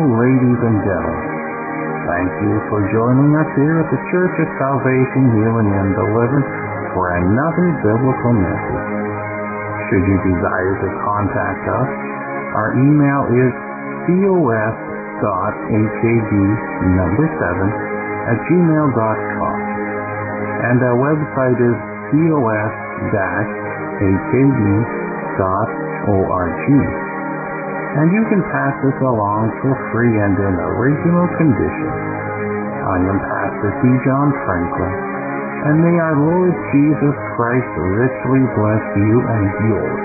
ladies and gentlemen. Thank you for joining us here at the Church of Salvation, Healing, and Deliverance for another biblical message. Should you desire to contact us, our email is cos.hab7@gmail.com, and our website is cos-hab.org. And you can pass this along for free and in original condition. I am Pastor T. John Franklin, and may our Lord Jesus Christ richly bless you and yours.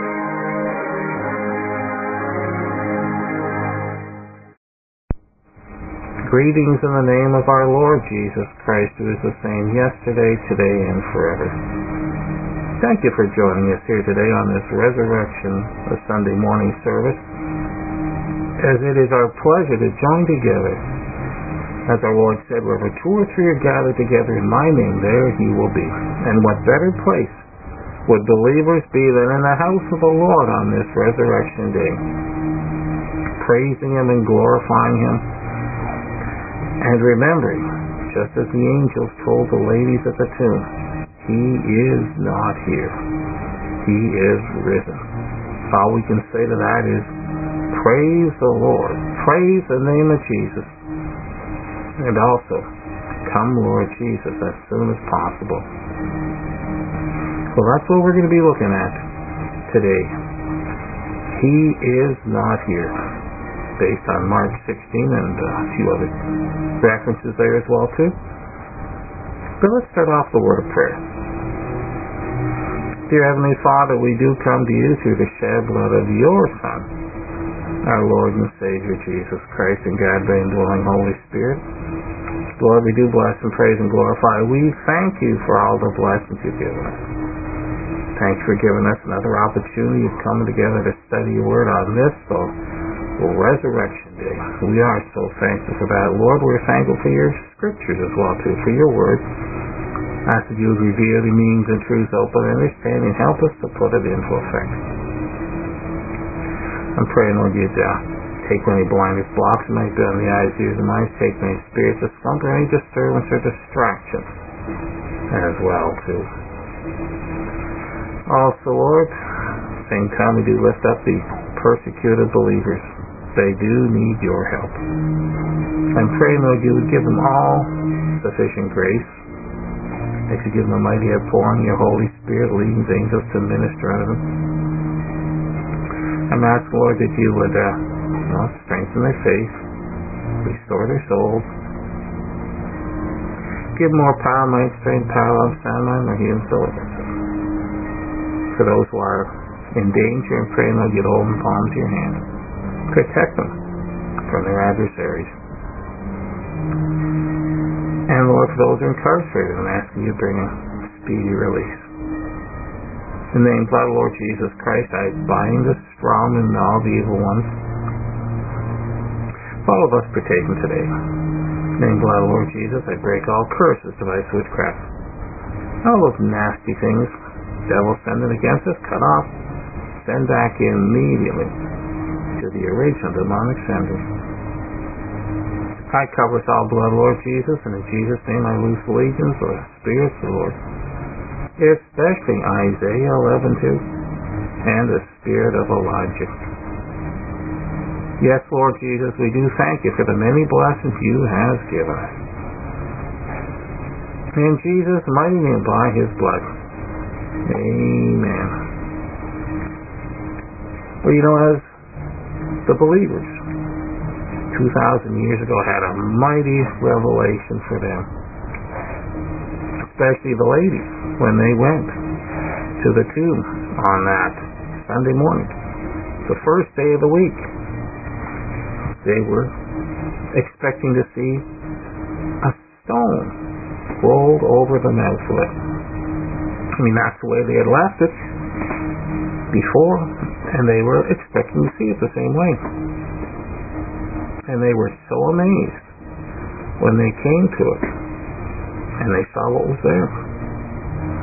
Greetings in the name of our Lord Jesus Christ, who is the same yesterday, today, and forever. Thank you for joining us here today on this Resurrection Sunday morning service, as it is our pleasure to join together. As our Lord said, wherever two or three are gathered together in my name, there he will be. And what better place would believers be than in the house of the Lord on this Resurrection Day, praising him and glorifying him, and remembering, just as the angels told the ladies at the tomb, he is not here. He is risen. All we can say to that is, praise the Lord. Praise the name of Jesus. And also, come Lord Jesus as soon as possible. Well, that's what we're going to be looking at today. He is not here. Based on Mark 16 and a few other references there as well too. But let's start off the word of prayer. Dear Heavenly Father, we do come to you through the shed blood of your Son, our Lord and Savior Jesus Christ, and God, the indwelling Holy Spirit. Lord, we do bless and praise and glorify. We thank you for all the blessings you've given us. Thanks for giving us another opportunity of coming together to study your word on this Resurrection Day. We are so thankful for that. Lord, we're thankful for your scriptures as well too, for your word. Ask that you would reveal the meanings and truths, open understanding, help us to put it into effect. I'm praying, Lord, you'd take any blinders, blocks that might be on the eyes, ears, and minds, take any spirits of slumber, any disturbance or distraction as well too. Also, Lord, at the same time we do lift up the persecuted believers. They do need your help. I'm praying, Lord, you would give them all sufficient grace, that you give them a mighty outpouring, your Holy Spirit leading the angels to minister unto them. I'm asking, Lord, that you would strengthen their faith, restore their souls, give more power, might, strength, power, love, sound mind, or healing, deliverance. For those who are in danger, and praying, Lord, you'd hold them palms of your hand. Protect them from their adversaries. And Lord, for those who are incarcerated, I'm asking you to bring a speedy release. In the name of our Lord Jesus Christ, I bind the strong and all the evil ones. For all of us partaking today. In the name of our Lord Jesus, I break all curses, device, witchcraft. All those nasty things, devil sending against us, cut off. Send back immediately to the original demonic sender. I cover us all blood, Lord Jesus, and in Jesus' name I loose legions or spirits, Lord, especially Isaiah 11:2 and the spirit of Elijah. Yes, Lord Jesus, we do thank you for the many blessings you have given us. In Jesus' mighty name, by his blood. Amen. Well, as the believers 2,000 years ago had a mighty revelation for them, especially the ladies when they went to the tomb on that Sunday morning, the first day of the week. They were expecting to see a stone rolled over the mouth of it. That's the way they had left it before, and they were expecting to see it the same way. And they were so amazed when they came to it and they saw what was there.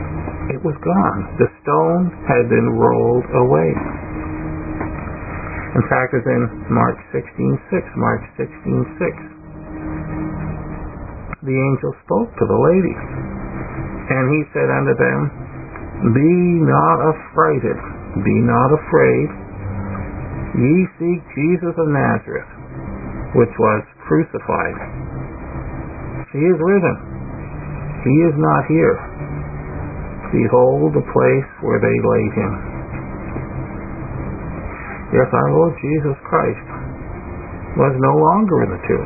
It was gone. The stone had been rolled away. In fact, it's in Mark 16:6. Mark 16:6. The angel spoke to the lady, and he said unto them, Be not affrighted, be not afraid. Ye seek Jesus of Nazareth, which was crucified. He is risen. He is not here. Behold the place where they laid him. Yes, our Lord Jesus Christ was no longer in the tomb.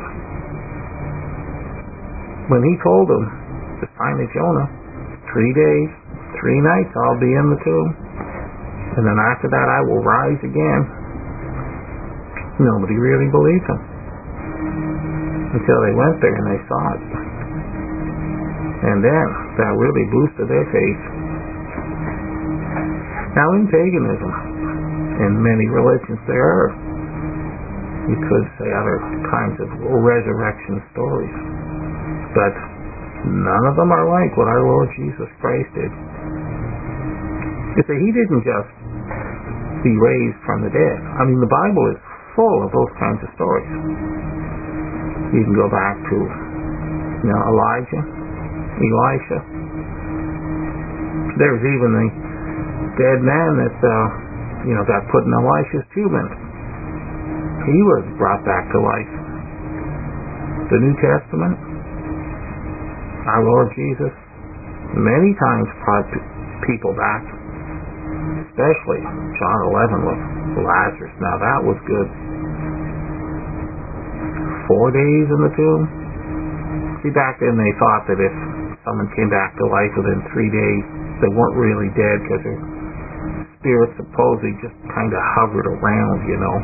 When he told them, the sign of Jonah, 3 days, 3 nights I'll be in the tomb, and then after that I will rise again, nobody really believed him until they went there and they saw it. And then that really boosted their faith. Now in paganism, in many religions there are, you could say, other kinds of resurrection stories, but none of them are like what our Lord Jesus Christ did. You see, he didn't just be raised from the dead. I mean, the Bible is full of those kinds of stories. You can go back to, Elijah, Elisha. There's even the dead man that, got put in Elisha's tomb. He was brought back to life. The New Testament, our Lord Jesus many times brought people back, especially John 11 with Lazarus. Now that was good. 4 days in the tomb. See, back then they thought that if someone came back to life within 3 days, they weren't really dead because their spirit supposedly just kind of hovered around,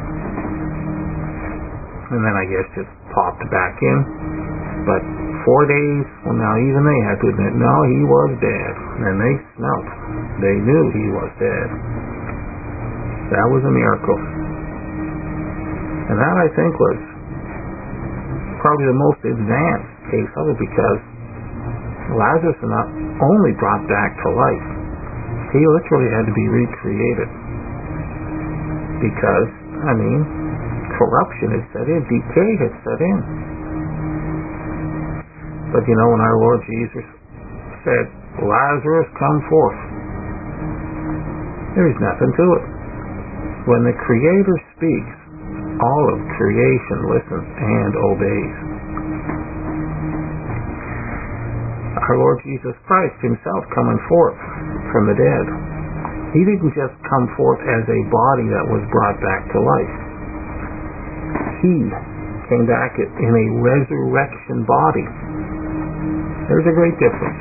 and then I guess just popped back in. But 4 days, well, now even they had to admit, no, he was dead. And they smelt. They knew he was dead. That was a miracle. And that, I think, was probably the most advanced case of it, because Lazarus was not only brought back to life, he literally had to be recreated. Because, corruption had set in, decay had set in. But when our Lord Jesus said, Lazarus, come forth, there's nothing to it. When the Creator speaks, all of creation listens and obeys. Our Lord Jesus Christ himself coming forth from the dead, he didn't just come forth as a body that was brought back to life. He came back in a resurrection body. There's a great difference.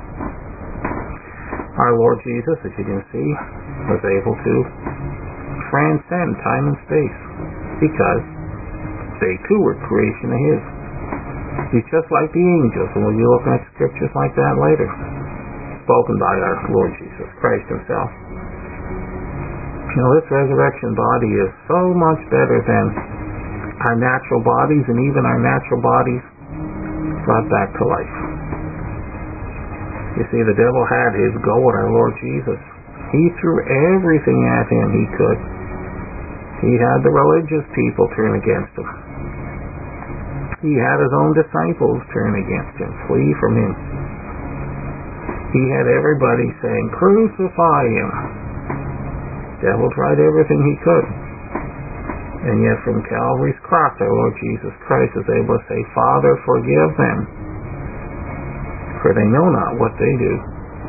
Our Lord Jesus, as you can see, was able to transcend time and space, because they too were creation of his. He's just like the angels, and we'll be looking at scriptures like that later, spoken by our Lord Jesus Christ himself. This resurrection body is so much better than our natural bodies, and even our natural bodies brought back to life. You see, the devil had his go at our Lord Jesus. He threw everything at him he could. He had the religious people turn against him. He had his own disciples turn against him, flee from him. He had everybody saying, crucify him. The devil tried everything he could. And yet from Calvary's cross, our Lord Jesus Christ is able to say, Father, forgive them, for they know not what they do.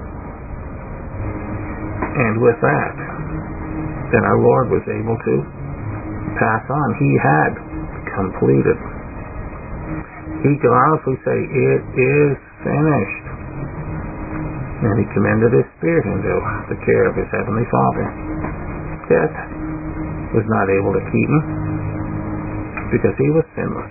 And with that, then our Lord was able to pass on. He had completed. He could honestly say, it is finished. And he commended his spirit into the care of his heavenly Father. Death was not able to keep him, because he was sinless.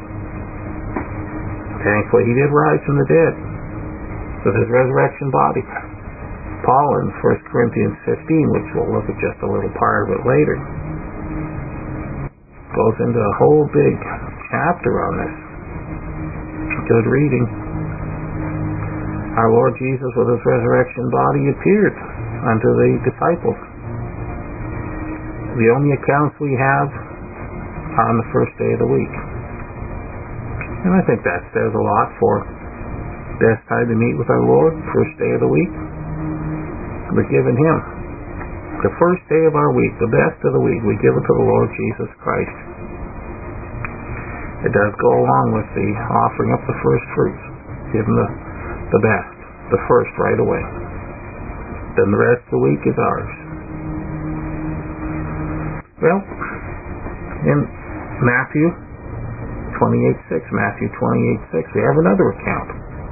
Thankfully, he did rise from the dead with his resurrection body. Paul in 1 Corinthians 15, which we'll look at just a little part of it later, goes into a whole big chapter on this. Good reading. Our Lord Jesus with his resurrection body appeared unto the disciples. the only accounts we have are on the first day of the week. And I think that says a lot for best time to meet with our Lord, first day of the week. We're giving Him the first day of our week, the best of the week. We give it to the Lord Jesus Christ. It does go along with the offering up the first fruits. Give Him the best, the first right away. Then the rest of the week is ours. Well, in Matthew 28:6, we have another account.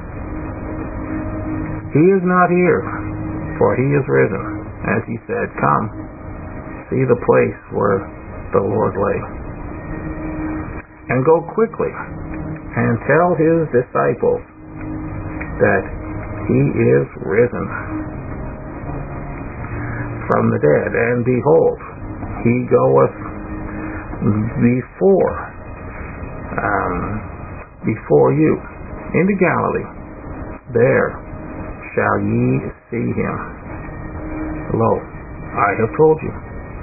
He is not here, for He is risen. As He said, come, see the place where the Lord lay. And go quickly and tell His disciples that He is risen from the dead. And behold, He goeth before you into Galilee. There shall ye see Him. Lo, I have told you.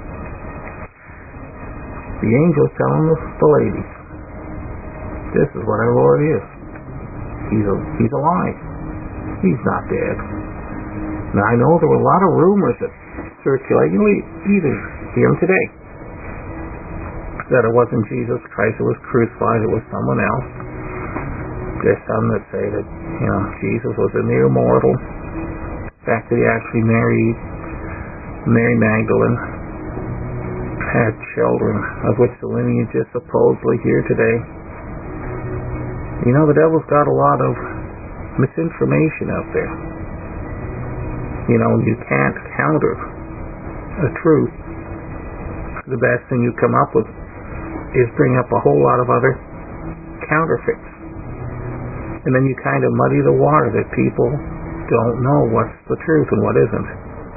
The angels telling the ladies, this is what our Lord is. He's alive. He's not dead. Now I know there were a lot of rumors that circulate. You even hear them today. That it wasn't Jesus Christ that was crucified, it was someone else. There's some that say that, Jesus was a mere mortal. In fact, that He actually married Mary Magdalene, had children, of which the lineage is supposedly here today. The devil's got a lot of misinformation out there. You can't counter a truth. The best thing you come up with is bring up a whole lot of other counterfeits. And then you kind of muddy the water that people don't know what's the truth and what isn't.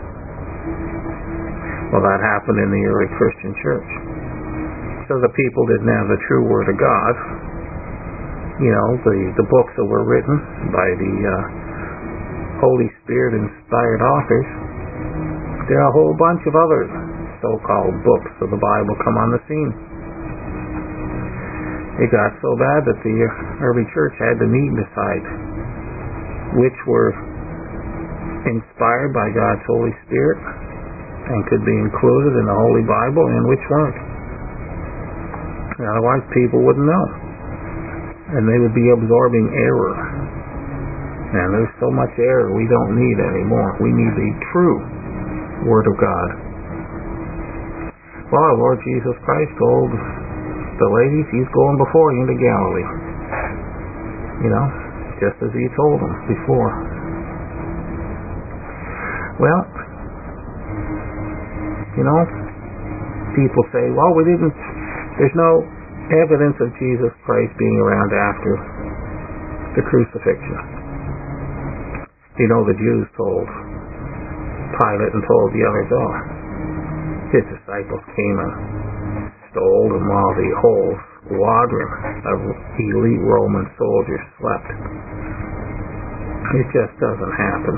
Well, that happened in the early Christian church. So the people didn't have the true Word of God. The books that were written by the Holy Spirit inspired authors. There are a whole bunch of other so-called books of the Bible come on the scene. It got so bad that the early church had to meet and decide which were inspired by God's Holy Spirit and could be included in the Holy Bible and which weren't. Otherwise people wouldn't know. And they would be absorbing error. And there's so much error we don't need anymore. We need the true Word of God. Well, our Lord Jesus Christ told the ladies He's going before you into Galilee. Just as He told them before. Well, people say, well, there's no evidence of Jesus Christ being around after the crucifixion. The Jews told Pilate and told the others, His disciples came and stole Him while the whole squadron of elite Roman soldiers slept. It just doesn't happen.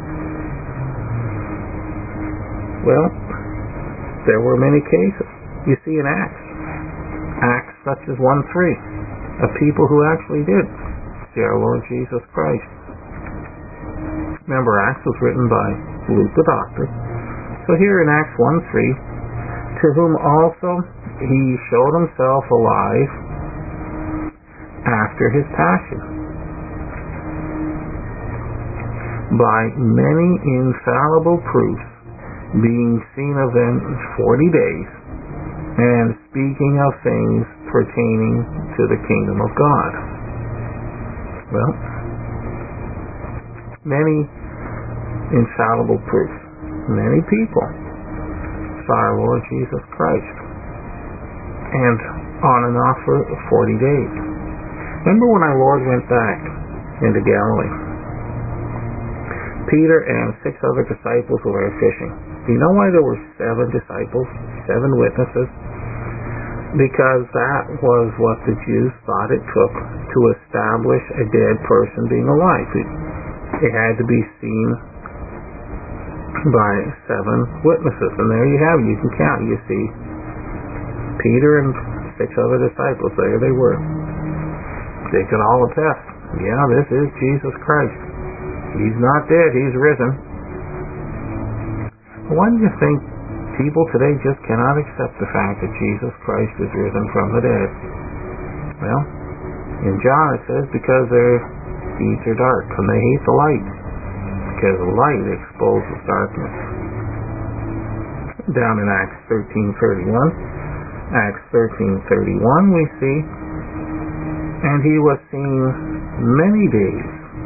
Well, there were many cases. You see in Acts such as 1:3, of people who actually did see our Lord Jesus Christ. Remember, Acts was written by Luke the doctor. So here in Acts 1:3, to whom also He showed Himself alive after His passion, by many infallible proofs, being seen of them 40 days, and speaking of things pertaining to the kingdom of God. Well, many infallible proofs. Many people saw our Lord Jesus Christ. And on and off for 40 days. Remember when our Lord went back into Galilee? Peter and 6 other disciples were there fishing. Do you know why there were 7 disciples? 7 witnesses? Because that was what the Jews thought it took to establish a dead person being alive. It had to be seen by 7 witnesses. And there you have it. You can count. You see Peter and 6 other disciples. There they were. They could all attest. Yeah, this is Jesus Christ. He's not dead. He's risen. Why do you think people today just cannot accept the fact that Jesus Christ is risen from the dead? Well, in John it says because their deeds are dark and they hate the light, because the light exposes darkness. Down in Acts 13:31 we see, and he was seen many days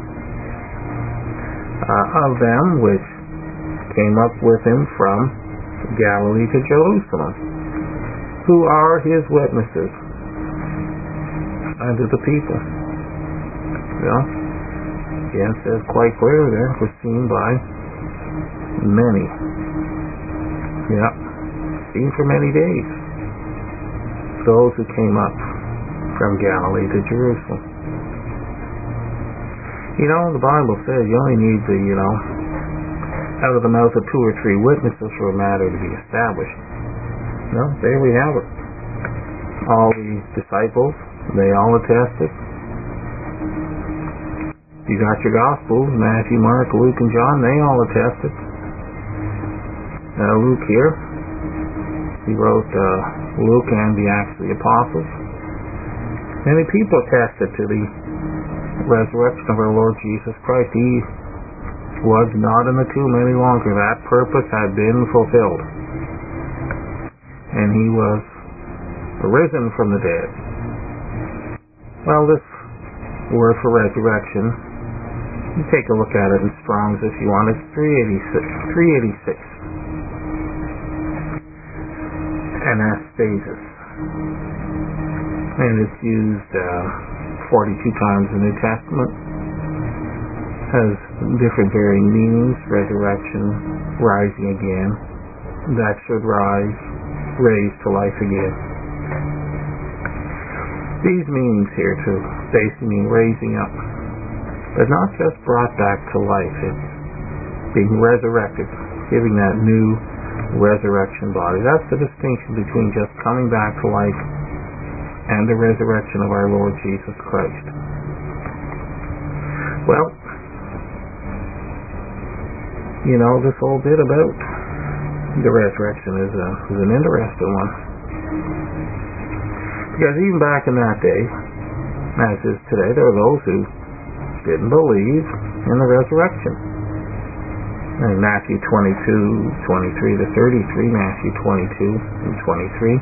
of them which came up with him from Galilee to Jerusalem, who are his witnesses unto the people. Well, again, it says quite clearly there, it was seen by many. Yeah, seen for many days. Those who came up from Galilee to Jerusalem. You know, the Bible says you only need out of the mouth of 2 or 3 witnesses for a matter to be established. Well, there we have it. All the disciples, they all attested. You got your Gospels, Matthew, Mark, Luke, and John, they all attested. Luke here, he wrote Luke and the Acts of the Apostles. Many people attested to the resurrection of our Lord Jesus Christ. He was not in the tomb any longer. That purpose had been fulfilled. And he was risen from the dead. Well, this word for resurrection, you take a look at it in Strong's if you want. It's 386. Anastasis. And it's used 42 times in the New Testament. Has different varying meanings. Resurrection, rising again, that should rise, raised to life again. These meanings here too basically mean raising up, but not just brought back to life. It's being resurrected, giving that new resurrection body. That's the distinction between just coming back to life and the resurrection of our Lord Jesus Christ. Well, this whole bit about the resurrection is an interesting one. Because even back in that day, as is today, there were those who didn't believe in the resurrection. In Matthew 22:23 to 33, Matthew 22 and 23,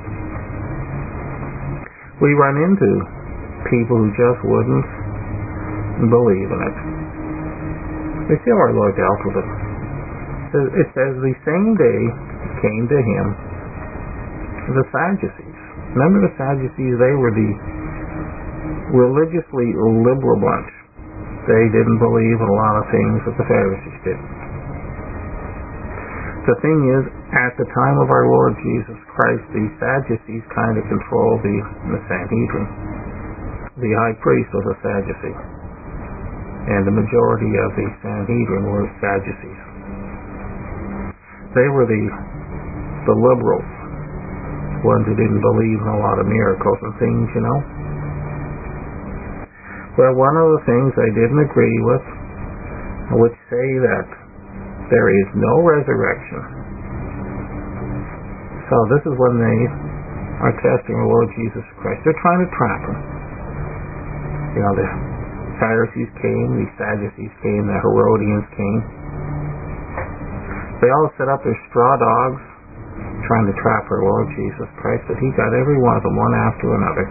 we run into people who just wouldn't believe in it. We see our Lord dealt with it. It says the same day came to him the Sadducees. Remember the Sadducees? They were the religiously liberal bunch. They didn't believe in a lot of things that the Pharisees did. The thing is, at the time of our Lord Jesus Christ, the Sadducees kind of controlled the Sanhedrin. The high priest was a Sadducee, and the majority of the Sanhedrin were Sadducees. They were the liberals, ones who didn't believe in a lot of miracles and things, Well, one of the things they didn't agree with, which say that there is no resurrection. So this is when they are testing the Lord Jesus Christ. They're trying to trap him. The Pharisees came, the Sadducees came, the Herodians came. They all set up their straw dogs trying to trap our Lord Jesus Christ, but he got every one of them, one after another.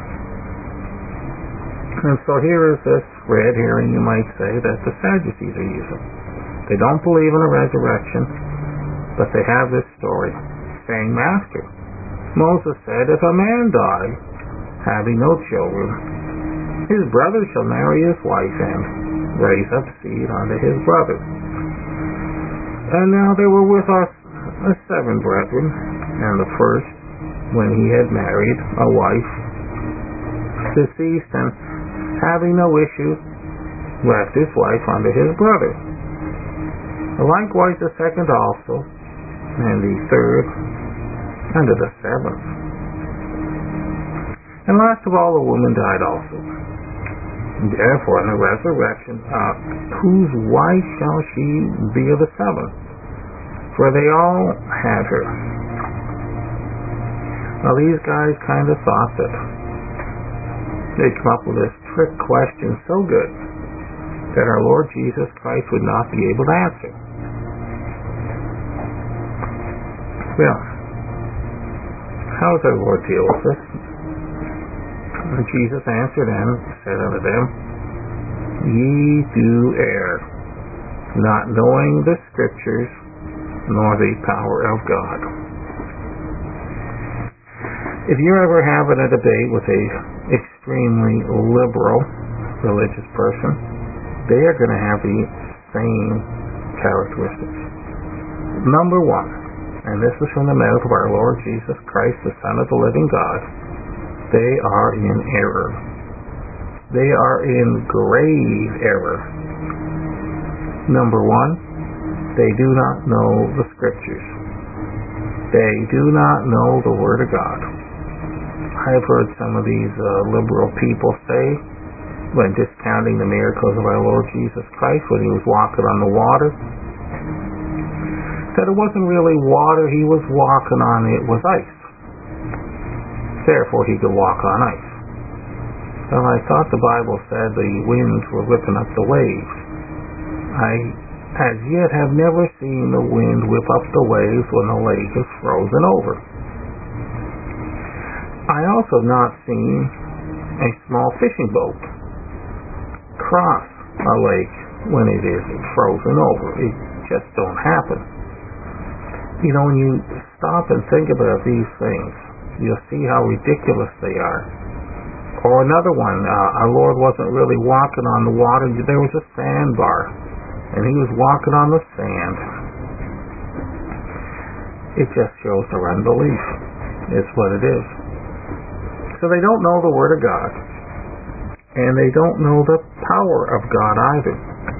And so here is this red herring, you might say, that the Sadducees are using. They don't believe in a resurrection, but they have this story saying, Master, Moses said, if a man die, having no children, his brother shall marry his wife and raise up seed unto his brother. And now there were with us 7 brethren, and the first, when he had married a wife, deceased, and having no issue, left his wife unto his brother. Likewise the second also, and the third, and the seventh. And last of all, the woman died also. Therefore, in the resurrection, whose wife shall she be of the seventh? For they all had her. Now these guys kind of thought that they'd come up with this trick question so good that our Lord Jesus Christ would not be able to answer. Well, how does our Lord deal with this? And Jesus answered and said unto them, Ye do err, not knowing the Scriptures, nor the power of God. If you're ever having a debate with a extremely liberal religious person, they are going to have the same characteristics. Number one, and this is from the mouth of our Lord Jesus Christ, the Son of the living God, they are in error. They are in grave error. Number one, they do not know the Scriptures. They do not know the Word of God. I've heard some of these liberal people say, when discounting the miracles of our Lord Jesus Christ when he was walking on the water, that it wasn't really water he was walking on, it was ice. Therefore he could walk on ice. Well, I thought the Bible said the winds were whipping up the waves. I as yet have never seen the wind whip up the waves when the lake is frozen over. I also have not seen a small fishing boat cross a lake when it is frozen over. It just don't happen. You know, when you stop and think about these things, you'll see how ridiculous they are. Or another one, our Lord wasn't really walking on the water. There was a sandbar, and he was walking on the sand. It just shows their unbelief. It's what it is. So they don't know the Word of God, and they don't know the power of God either.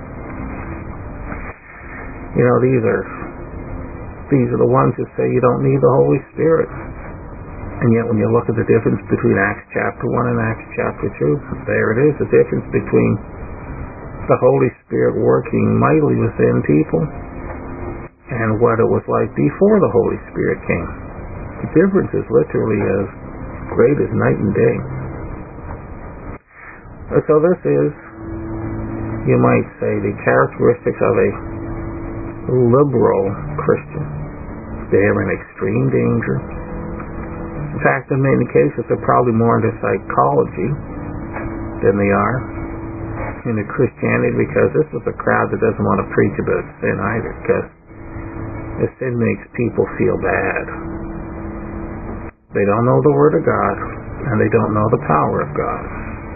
You know, these are the ones who say you don't need the Holy Spirit. And yet when you look at the difference between Acts chapter 1 and Acts chapter 2, there it is, the difference between the Holy Spirit working mightily within people and what it was like before the Holy Spirit came. The difference is literally as great as night and day. So this is, you might say, the characteristics of a liberal Christian. They are in extreme danger. In fact, in many cases, they're probably more into psychology than they are into Christianity, because this is a crowd that doesn't want to preach about sin either, because the sin makes people feel bad. They don't know the Word of God, and they don't know the power of God.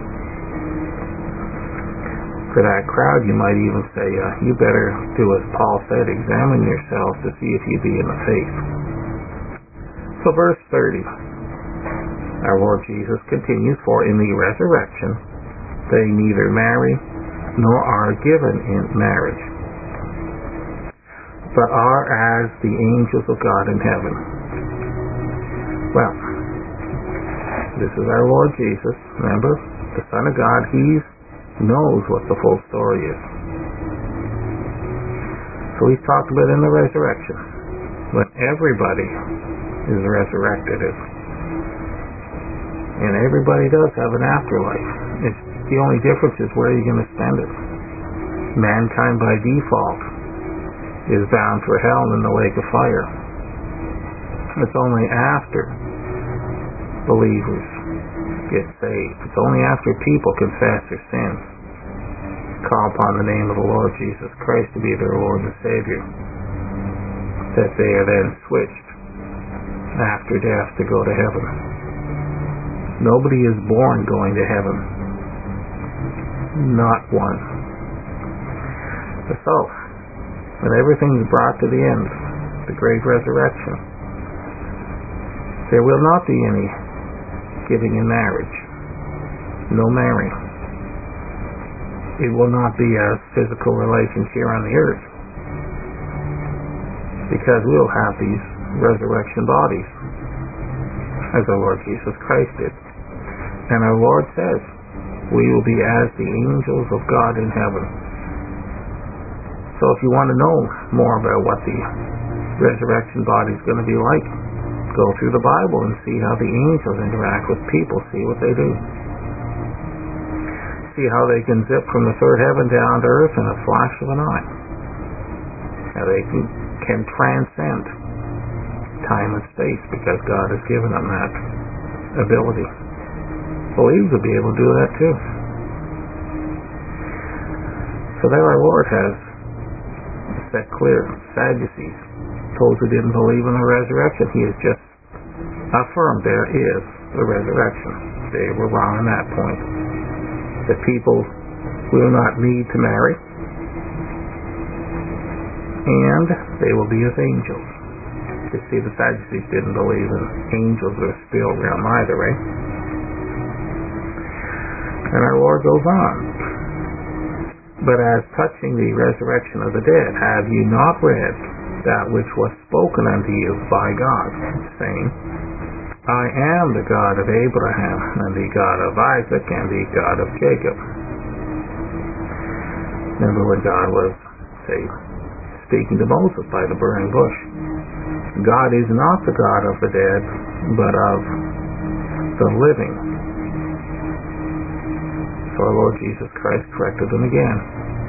For that crowd, you might even say, you better do as Paul said, examine yourselves to see if you be in the faith. So verse 30, our Lord Jesus continues, for in the resurrection they neither marry nor are given in marriage, but are as the angels of God in heaven. Well, this is our Lord Jesus, remember, the Son of God. He knows what the full story is. So he's talked about in the resurrection, when everybody is resurrected, and everybody does have an afterlife. It's the only difference is where you're going to spend it. Mankind by default is bound for hell in the lake of fire. It's only after believers get saved. It's only after people confess their sins, call upon the name of the Lord Jesus Christ to be their Lord and Savior, that they are then switched after death to go to heaven. Nobody is born going to heaven. Not one. So, when everything's brought to the end, the great resurrection, there will not be any giving in marriage. No marrying. It will not be a physical relations here on the earth. because we'll have these resurrection bodies, as our Lord Jesus Christ did. And our Lord says, we will be as the angels of God in heaven. So if you want to know more about what the resurrection body is going to be like, go through the Bible and see how the angels interact with people, see what they do. See how they can zip from the third heaven down to earth in a flash of an eye. How they can transcend time and space because God has given them that ability. Believers will be able to do that too. So there our Lord has set clear Sadducees, those who didn't believe in the resurrection. He has just affirmed there is the resurrection. They were wrong on that point. That people will not need to marry, and they will be as angels. You see, the Sadducees didn't believe in angels or the spirit realm either, right? And our Lord goes on. But as touching the resurrection of the dead, have you not read that which was spoken unto you by God, saying, I am the God of Abraham, and the God of Isaac, and the God of Jacob. Remember when God was, speaking to Moses by the burning bush. God is not the God of the dead, but of the living. So our Lord Jesus Christ corrected them again.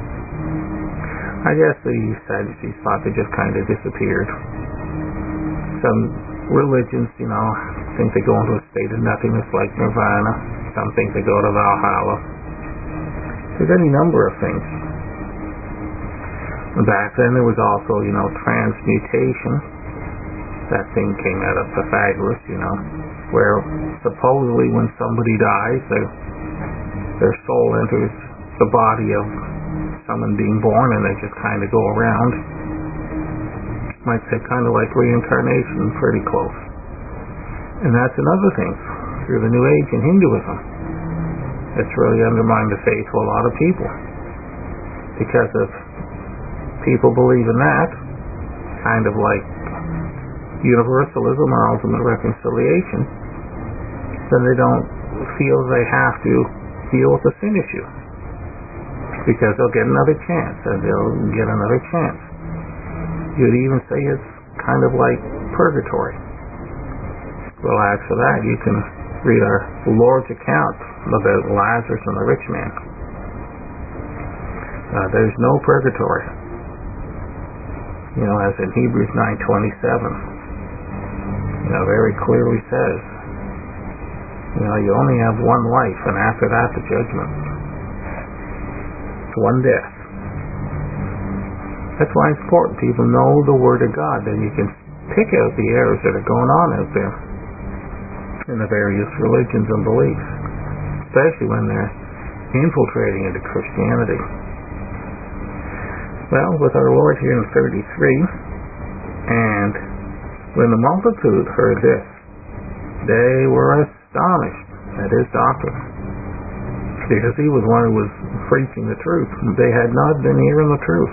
I guess the Sadducees thought they just kind of disappeared. Some religions, think they go into a state of nothingness like nirvana. Some think they go to Valhalla. There's any number of things. Back then there was also, transmutation. That thing came out of Pythagoras, where supposedly when somebody dies, their soul enters the body of someone being born, and they just kind of go around. Might say kind of like reincarnation, pretty close. And that's another thing through the New Age in Hinduism. It's really undermined the faith of a lot of people. Because if people believe in that, kind of like universalism or ultimate reconciliation, then they don't feel they have to deal with the sin issue. Because they'll get another chance, and they'll get another chance. You'd even say it's kind of like purgatory. Well, as for that, you can read our Lord's account about Lazarus and the rich man. There's no purgatory. As in Hebrews 9:27. Very clearly says, you only have one life, and after that, the judgment. It's one death. That's why it's important people know the Word of God, then you can pick out the errors that are going on out there in the various religions and beliefs, especially when they're infiltrating into Christianity. Well, with our Lord here in 33, and when the multitude heard this, they were astonished at his doctrine, because he was one who was preaching the truth. They had not been hearing the truth.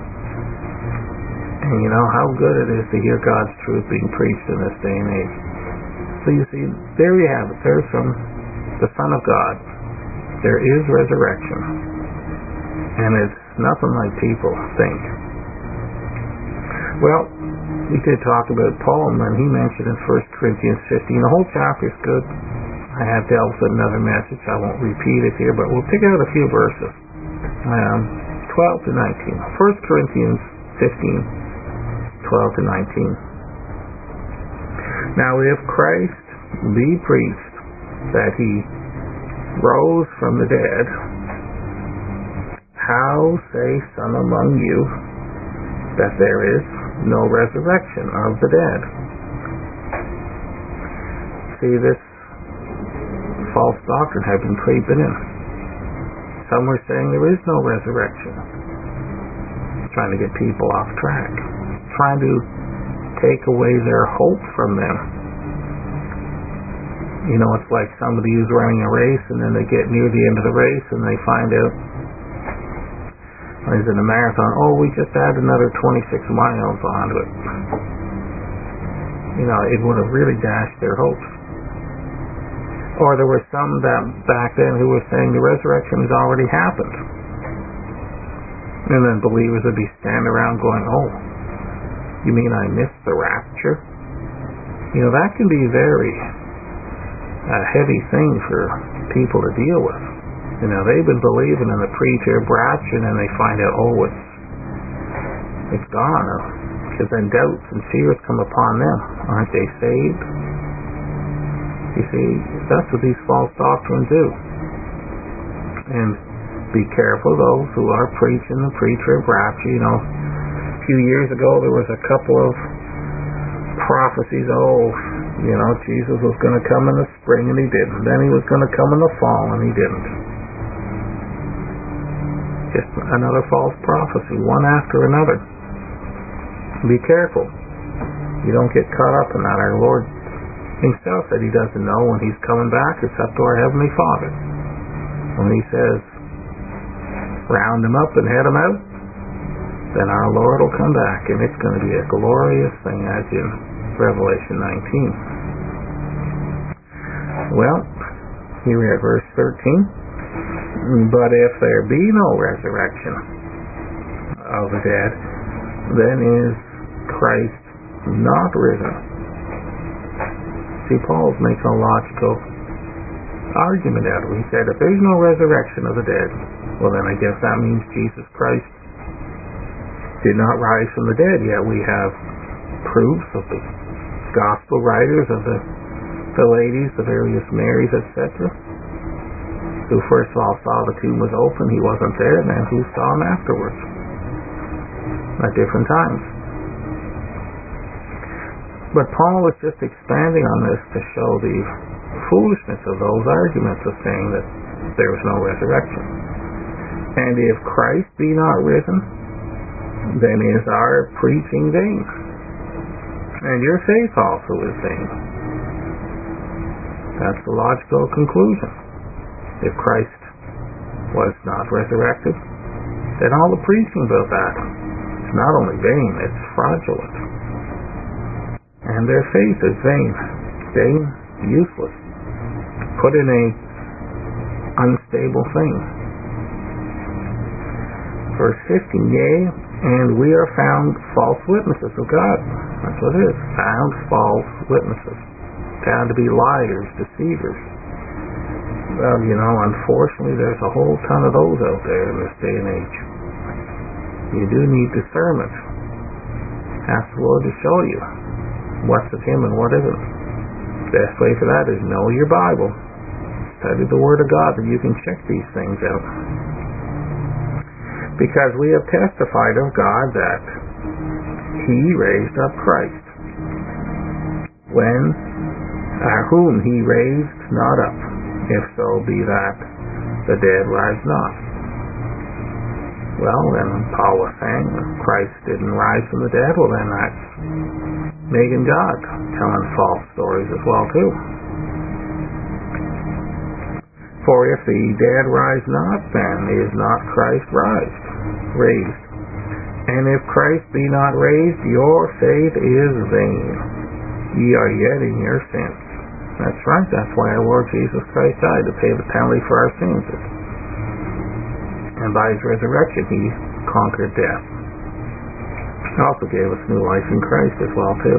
And how good it is to hear God's truth being preached in this day and age. So you see, there you have it. There's from the Son of God. There is resurrection. And it's nothing like people think. Well, we did talk about Paul, and he mentioned in 1 Corinthians 15. The whole chapter is good. I have dealt with another message. I won't repeat it here, but we'll pick out a few verses. 12 to 19. 1 Corinthians 15, 12 to 19. Now if Christ be preached that he rose from the dead, how say some among you that there is no resurrection of the dead? See, this false doctrine had been creeping in. Some were saying there is no resurrection. Trying to get people off track. Trying to take away their hope from them. It's like somebody who's running a race, and then they get near the end of the race and they find out Is in a marathon, we just add another 26 miles onto it. It would have really dashed their hopes. Or there were some that back then who were saying the resurrection has already happened. And then believers would be standing around going, you mean I missed the rapture? That can be very heavy thing for people to deal with. They've been believing in the pre-trib rapture, and then they find out, it's gone. Because then doubts and fears come upon them. Aren't they saved? You see, that's what these false doctrines do. And be careful, those who are preaching the pre-trib rapture. A few years ago there was a couple of prophecies, Jesus was going to come in the spring and he didn't. Then he was going to come in the fall and he didn't. Just another false prophecy, one after another. Be careful. You don't get caught up in that. Our Lord himself said he doesn't know when he's coming back except to our Heavenly Father. When he says, round him up and head him out, then our Lord will come back, and it's going to be a glorious thing, as in Revelation 19. Well, here we are, verse 13. But if there be no resurrection of the dead, then is Christ not risen. See, Paul's making a logical argument out of it. He said, if there's no resurrection of the dead, well then I guess that means Jesus Christ did not rise from the dead. Yet we have proofs of the gospel writers, of the ladies, the various Marys, etc., who first of all saw the tomb was open, he wasn't there, and then who saw him afterwards at different times. But Paul was just expanding on this to show the foolishness of those arguments of saying that there was no resurrection. And if Christ be not risen, then is our preaching vain, and your faith also is vain. That's the logical conclusion. If Christ was not resurrected, then all the preaching about that is not only vain, it's fraudulent. And their faith is vain, useless, put in a unstable thing. Verse 15, yea, and we are found false witnesses of God. That's what it is, found false witnesses. Found to be liars, deceivers. Well, unfortunately there's a whole ton of those out there in this day and age. You do need discernment. Ask the Lord to show you what's of Him and what isn't. Best way for that is know your Bible. Study the Word of God, and you can check these things out. Because we have testified of God that He raised up Christ, whom He raised not up, if so be that the dead rise not. Well, then Paul was saying if Christ didn't rise from the dead, well then that's making God telling false stories as well too. For if the dead rise not, then is not Christ raised. And if Christ be not raised, your faith is vain. Ye are yet in your sins. That's right. That's why our Lord Jesus Christ died, to pay the penalty for our sins. And by His resurrection, He conquered death. He also gave us new life in Christ as well too.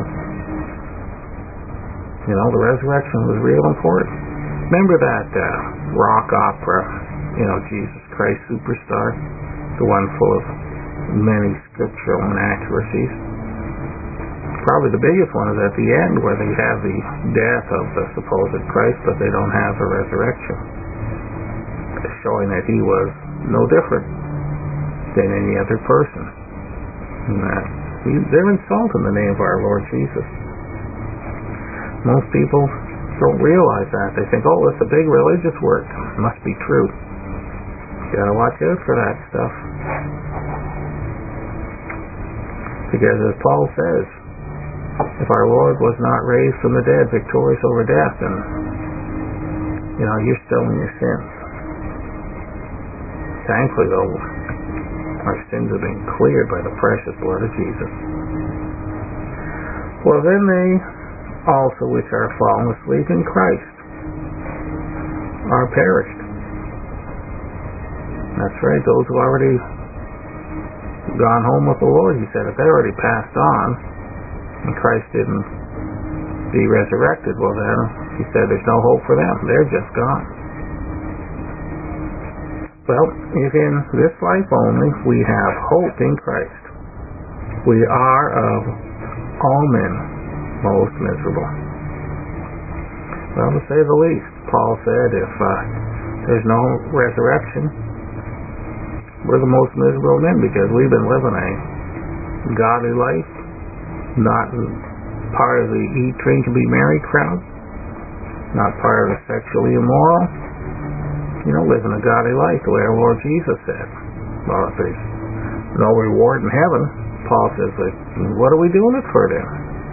The resurrection was real important. Remember that rock opera, Jesus Christ Superstar, the one full of many scriptural inaccuracies. Probably the biggest one is at the end, where they have the death of the supposed Christ, but they don't have the resurrection, showing that He was no different than any other person. And they're insulting the name of our Lord Jesus. Most people don't realize that. They think, it's a big religious work. It must be true. You gotta watch out for that stuff. Because as Paul says, if our Lord was not raised from the dead, victorious over death, then you're still in your sins. Thankfully, though, Our sins have been cleared by the precious blood of Jesus. Well, then they also which are fallen asleep in Christ are perished. That's right, those who already gone home with the Lord, he said, if they already passed on and Christ didn't be resurrected, well then, he said there's no hope for them. They're just gone. Well, if in this life only we have hope in Christ, we are of all men most miserable. Well, to say the least, Paul said if there's no resurrection, we're the most miserable men because we've been living a godly life, not part of the eat, drink, and be merry crowd, not part of the sexually immoral, living a godly life the way our Lord Jesus said. Well, if there's no reward in heaven, Paul says, what are we doing it for then?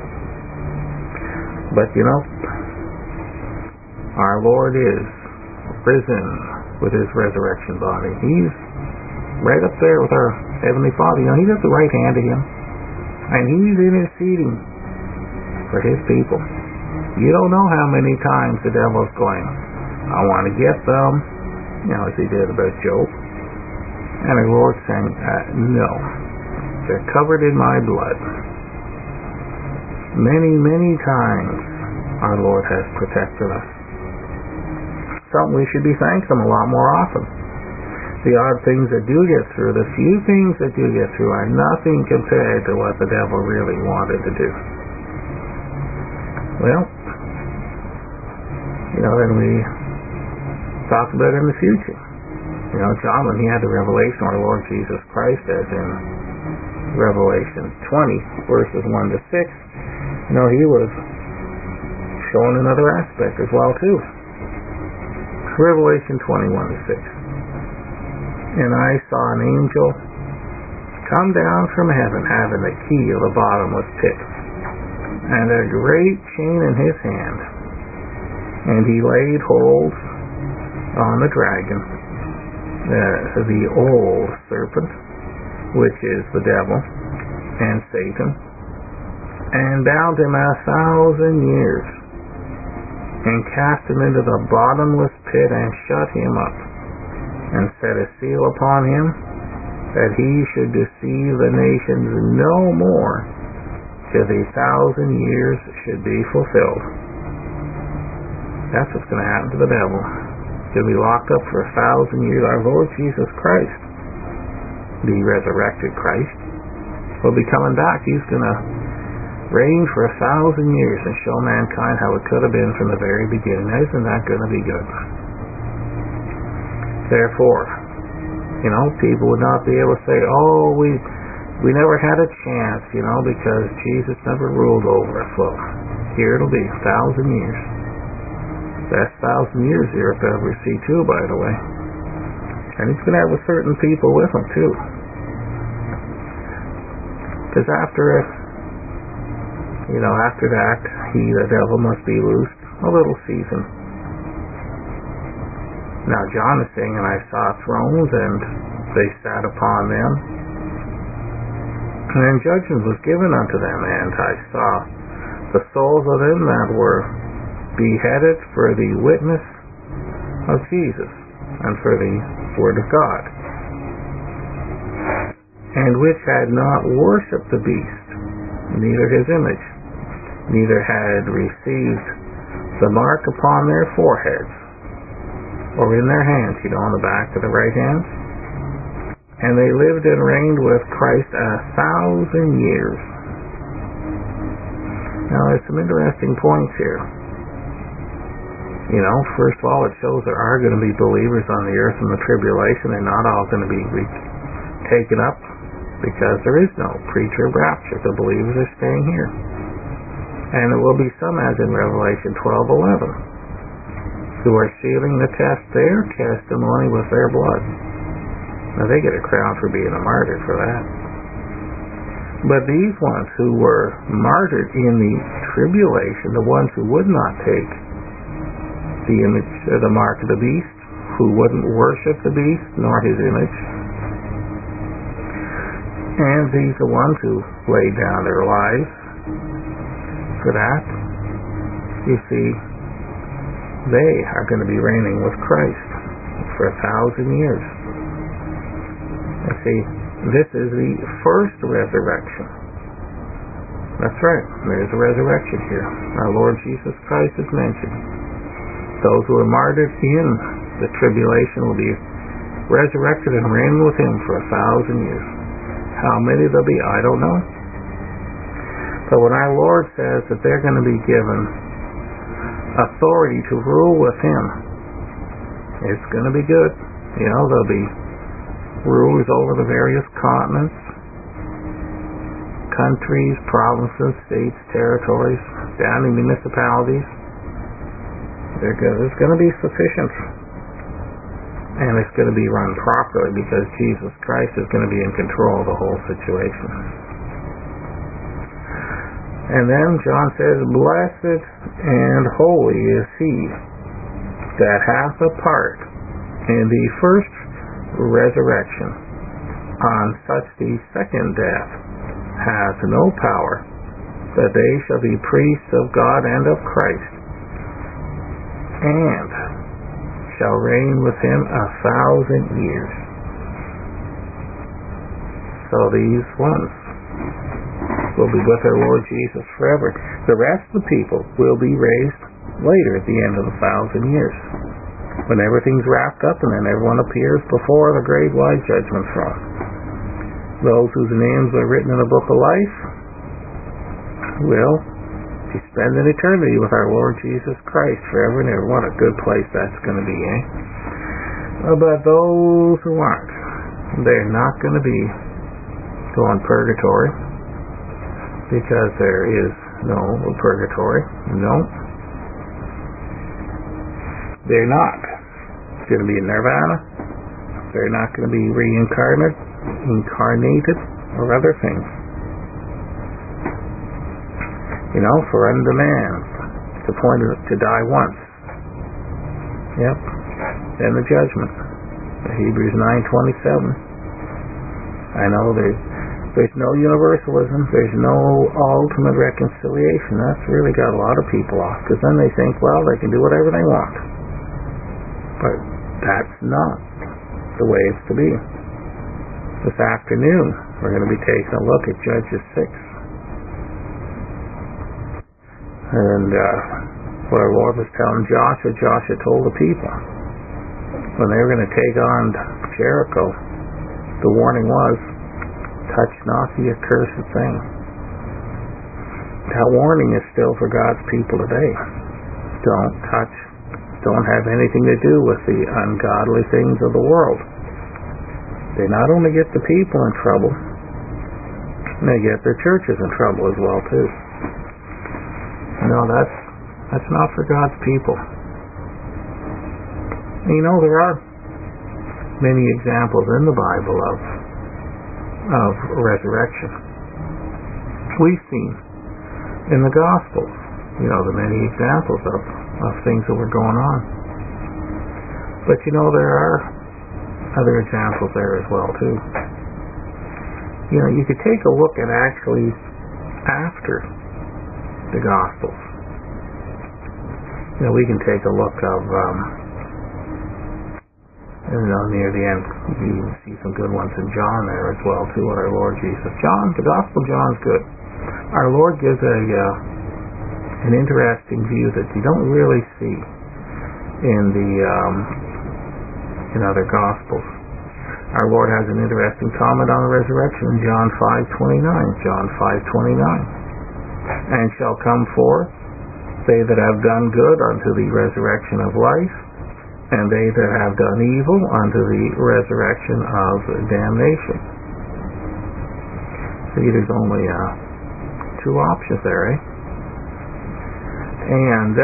But our Lord is risen with his resurrection body. He's right up there with our Heavenly Father. He's at the right hand of him, and he's interceding for his people. You don't know how many times the devil's going, I want to get them, as he did about Job. And the Lord's saying, no, they're covered in my blood. Many, many times our Lord has protected us. Something we should be thanking him a lot more often. The odd things that do get through, the few things that do get through are nothing compared to what the devil really wanted to do. Well, then we talk about in the future. John, when he had the revelation of our Lord Jesus Christ, as in Revelation 20, verses 1 to 6, he was shown another aspect as well, too. Revelation 21 to 6. And I saw an angel come down from heaven, having the key of the bottomless pit, and a great chain in his hand. And he laid hold on the dragon, the old serpent, which is the devil and Satan, and bound him 1,000 years, and cast him into the bottomless pit, and shut him up, and set a seal upon him, that he should deceive the nations no more, till the 1,000 years should be fulfilled. That's what's going to happen to the devil. He'll be locked up for 1,000 years. Our Lord Jesus Christ, the resurrected Christ, will be coming back. He's going to reign for 1,000 years and show mankind how it could have been from the very beginning. Isn't that going to be good? Therefore, people would not be able to say, oh, we never had a chance, because Jesus never ruled over us. Well, here it'll be 1,000 years. That's 1,000 years here at WC too, by the way. And he's going to have a certain people with him too. Because after that, the devil must be loosed a little season. Now John is saying, and I saw thrones, and they sat upon them, and judgment was given unto them, and I saw the souls of them that were beheaded for the witness of Jesus, and for the word of God, and which had not worshipped the beast, neither his image, neither had received the mark upon their foreheads, or in their hands, on the back of the right hand. And they lived and reigned with Christ 1,000 years. Now, there's some interesting points here. First of all, it shows there are going to be believers on the earth in the tribulation. They're not all going to be taken up, because there is no pre-trib rapture. The believers are staying here. And there will be some, as in Revelation 12:11, who are sealing the test, their testimony with their blood. Now they get a crown for being a martyr for that. But these ones who were martyred in the tribulation, the ones who would not take the image or the mark of the beast, who wouldn't worship the beast nor his image, Sometimes these are ones who lay down their lives for that. You see, they are going to be reigning with Christ for 1,000 years. You see, this is the first resurrection. That's right, there's a resurrection here. Our Lord Jesus Christ is mentioned. Those who are martyred in the tribulation will be resurrected and reign with Him for 1,000 years. How many there'll be, I don't know. But when our Lord says that they're going to be given authority to rule with Him, it's going to be good. You know, there'll be rulers over the various continents, countries, provinces, states, territories, down in municipalities. There's going to be sufficient, and it's going to be run properly because Jesus Christ is going to be in control of the whole situation. And then John says, "Blessed and holy is he that hath a part in the first resurrection. On such the second death hath no power, but they shall be priests of God and of Christ, and shall reign with Him 1,000 years." So these ones will be with our Lord Jesus forever. The rest of the people will be raised later at the end of the 1,000 years, when everything's wrapped up and then everyone appears before the great white judgment throne. Those whose names are written in the book of life will spend an eternity with our Lord Jesus Christ forever and ever. What a good place that's going to be, eh? But those who aren't, they're not going to be going purgatory, because there is no purgatory. No. They're not going to be in nirvana. They're not going to be incarnated, or other things. You know, for unto man it's appointed to die once. Yep. Then the judgment. Hebrews 9:27. I know there's no universalism. There's no ultimate reconciliation. That's really got a lot of people off, because then they think, well, they can do whatever they want. But that's not the way it's to be. This afternoon, we're going to be taking a look at Judges 6. And what our Lord was telling Joshua told the people, when they were going to take on Jericho, the warning was, touch not the accursed thing. That warning is still for God's people today. Don't touch, don't have anything to do with the ungodly things of the world. They not only get the people in trouble, they get their churches in trouble as well too. No, that's not for God's people. You know, there are many examples in the Bible of resurrection. We've seen in the Gospels, you know, the many examples of things that were going on. But you know, there are other examples there as well too. You know, you could take a look at actually after the Gospels. You know, we can take a look of near the end, you see some good ones in John there as well too, with our Lord Jesus. The Gospel of John's good. Our Lord gives an interesting view that you don't really see in the in other Gospels. Our Lord has an interesting comment on the resurrection in John 5:29. John 5:29. And shall come forth they that have done good unto the resurrection of life, and they that have done evil unto the resurrection of damnation. See, there's only two options there, eh? And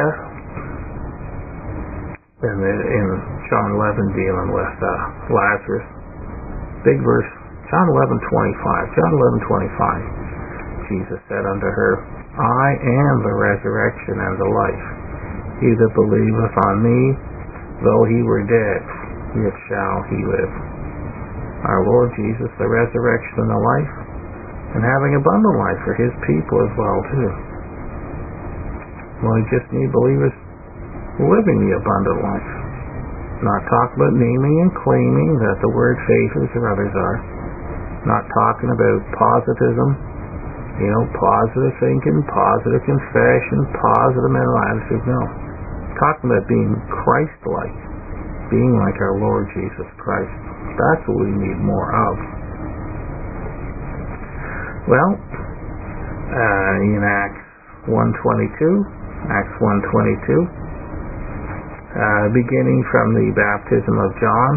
in John 11, dealing with Lazarus, big verse, John 11:25. John 11:25. Jesus said unto her, I am the resurrection and the life. He that believeth on me, though he were dead, yet shall he live. Our Lord Jesus, the resurrection and the life, and having abundant life for his people as well too. Well, we just need believers living the abundant life. Not talking about naming and claiming that the word faith is or others are. Not talking about positivism, positive thinking, positive confession, positive mental attitude. No. Talking about being Christ-like, being like our Lord Jesus Christ. That's what we need more of. Well, in Acts 1:22, beginning from the baptism of John,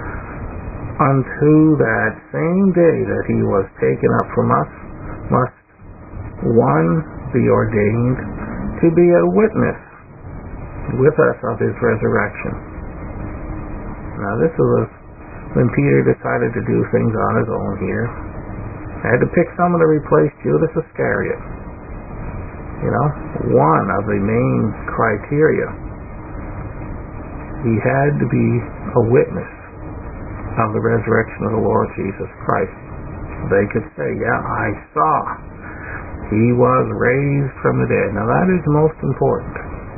unto that same day that he was taken up from us, must one be ordained to be a witness with us of his resurrection. Now this was when Peter decided to do things on his own here. I had to pick someone to replace Judas Iscariot. One of the main criteria. He had to be a witness of the resurrection of the Lord Jesus Christ. They could say, yeah, I saw. He was raised from the dead. Now that is most important.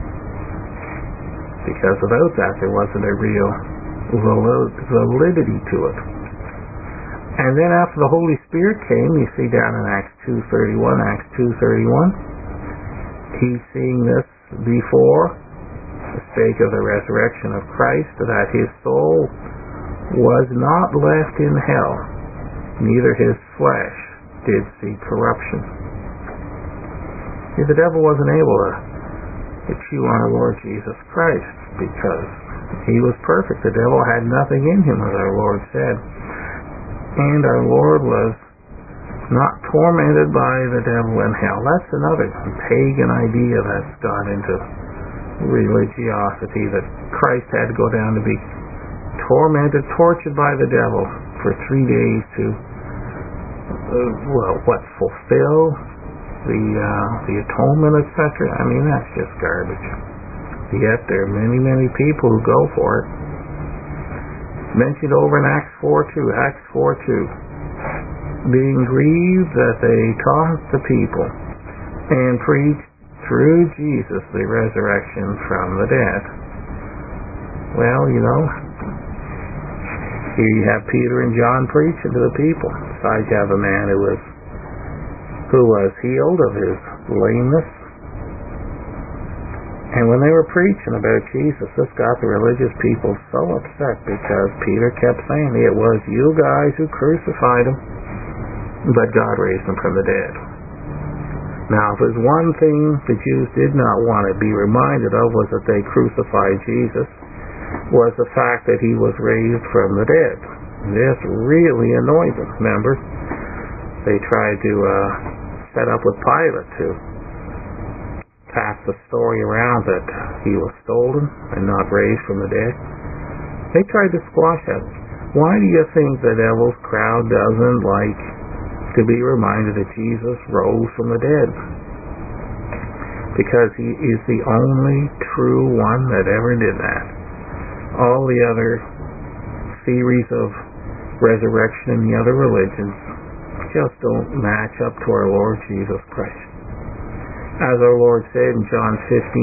Because without that, there wasn't a real validity to it. And then after the Holy Spirit came, you see down in Acts 2:31, he's seeing this before the sake of the resurrection of Christ, that his soul was not left in hell, neither his flesh did see corruption. See, the devil wasn't able to chew on our Lord Jesus Christ because he was perfect. The devil had nothing in him, as our Lord said. And our Lord was not tormented by the devil in hell. That's another pagan idea that's gone into religiosity, that Christ had to go down to be tormented, tortured by the devil for 3 days to fulfill the atonement, etc. I mean, that's just garbage. Yet there are many, many people who go for it. Mentioned over in Acts 4:2, being grieved that they taught the people and preached through Jesus the resurrection from the dead. Well, here you have Peter and John preaching to the people. Besides, you have a man who was healed of his lameness. And when they were preaching about Jesus, this got the religious people so upset because Peter kept saying, it was you guys who crucified him, but God raised him from the dead. Now, if there's one thing the Jews did not want to be reminded of was that they crucified Jesus, was the fact that he was raised from the dead. This really annoyed them, remember? They tried to set up with Pilate to pass the story around that he was stolen and not raised from the dead. They tried to squash that. Why do you think the devil's crowd doesn't like to be reminded that Jesus rose from the dead? Because he is the only true one that ever did that. All the other theories of resurrection in the other religions just don't match up to our Lord Jesus Christ. As our Lord said in John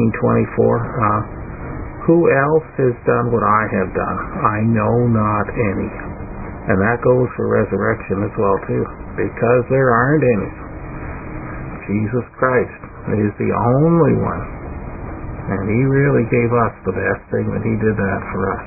15:24, who else has done what I have done? I know not any. And that goes for resurrection as well too, because there aren't any. Jesus Christ is the only one. And he really gave us the best thing that he did that for us.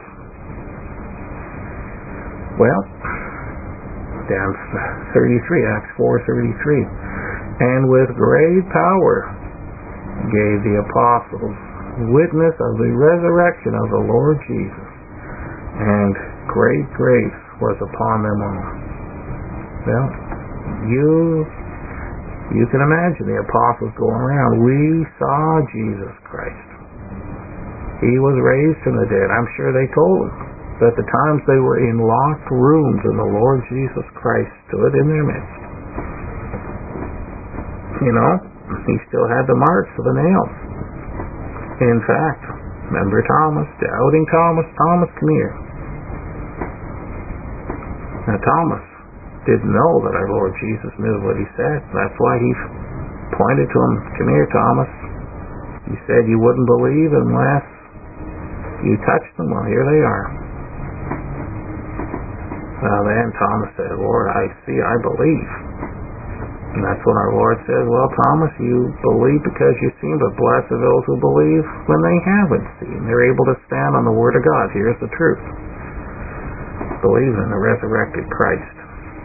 Well, down 33, Acts 4:33. And with great power gave the apostles witness of the resurrection of the Lord Jesus, and great grace was upon them all. Well, you can imagine the apostles going around, we saw Jesus Christ. He was raised from the dead. I'm sure they told them that the times they were in locked rooms and the Lord Jesus Christ stood in their midst. He still had the marks of the nails. In fact, remember Thomas, doubting Thomas, come here. Now Thomas didn't know that our Lord Jesus knew what he said. That's why he pointed to him. Come here, Thomas. You said you wouldn't believe unless you touched them. Well, here they are. Well, then Thomas said, Lord, I see, I believe. And that's when our Lord says, well, Thomas, you believe because you've seen, but blessed are those who believe when they haven't seen. They're able to stand on the Word of God. Here's the truth. Believe in the resurrected Christ.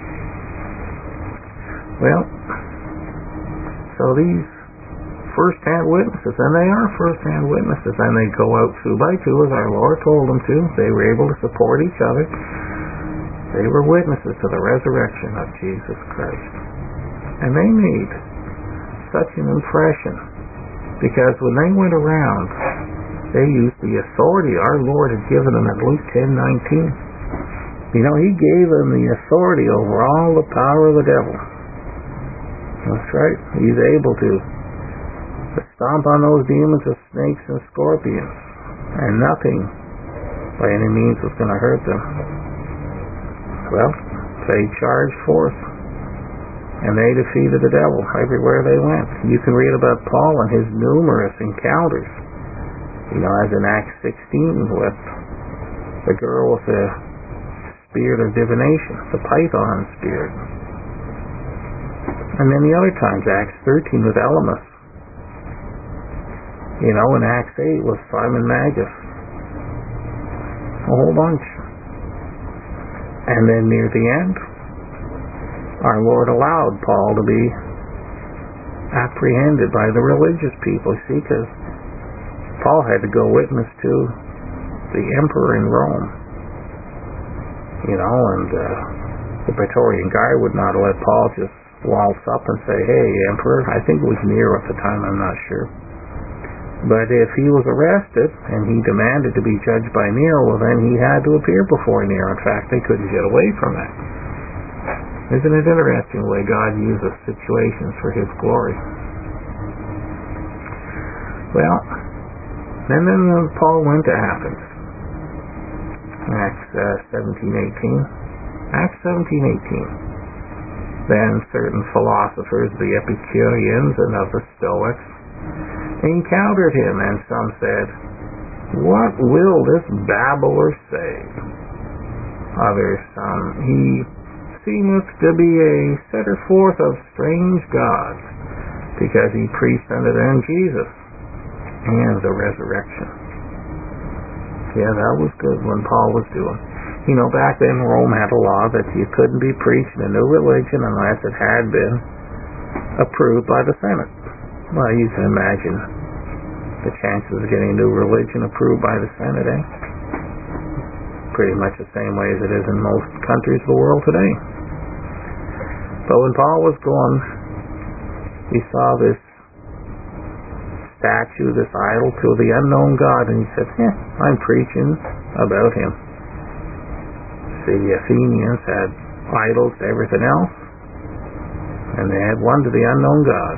Well, so these first-hand witnesses, and they are first-hand witnesses, and they go out 2 by 2 as our Lord told them to. They were able to support each other. They were witnesses to the resurrection of Jesus Christ. And they made such an impression because when they went around, they used the authority our Lord had given them in Luke 10:19. You know, he gave them the authority over all the power of the devil. That's right. He's able to stomp on those demons of snakes and scorpions, and nothing by any means was going to hurt them. Well, they charged forth, and they defeated the devil everywhere they went. You can read about Paul and his numerous encounters. You know, as in Acts 16 with the girl with the spirit of divination, the python spirit. And then the other times, Acts 13 with Elymas. You know, in Acts 8 with Simon Magus. A whole bunch. And then near the end, our Lord allowed Paul to be apprehended by the religious people, see, because Paul had to go witness to the emperor in Rome. You know, and the Praetorian Guard would not let Paul just waltz up and say, hey, emperor. I think it was Nero at the time, I'm not sure. But if he was arrested and he demanded to be judged by Nero, well, then he had to appear before Nero. In fact, they couldn't get away from that. Isn't it interesting the way God uses situations for his glory? Well, and then Paul went to Athens. Acts 17:18. Acts 17:18. Then certain philosophers, the Epicureans and of the Stoics, encountered him, and some said, what will this babbler say? Others, he seemeth to be a setter forth of strange gods, because he preached unto them Jesus and the resurrection. Yeah, that was good when Paul was doing. You know, back then Rome had a law that you couldn't be preaching a new religion unless it had been approved by the Senate. Well, you can imagine the chances of getting a new religion approved by the Senate, eh? Pretty much the same way as it is in most countries of the world today. But when Paul was going, he saw this statue, this idol to the unknown God, and he said, I'm preaching about him. The Athenians had idols to everything else, and they had one to the unknown God.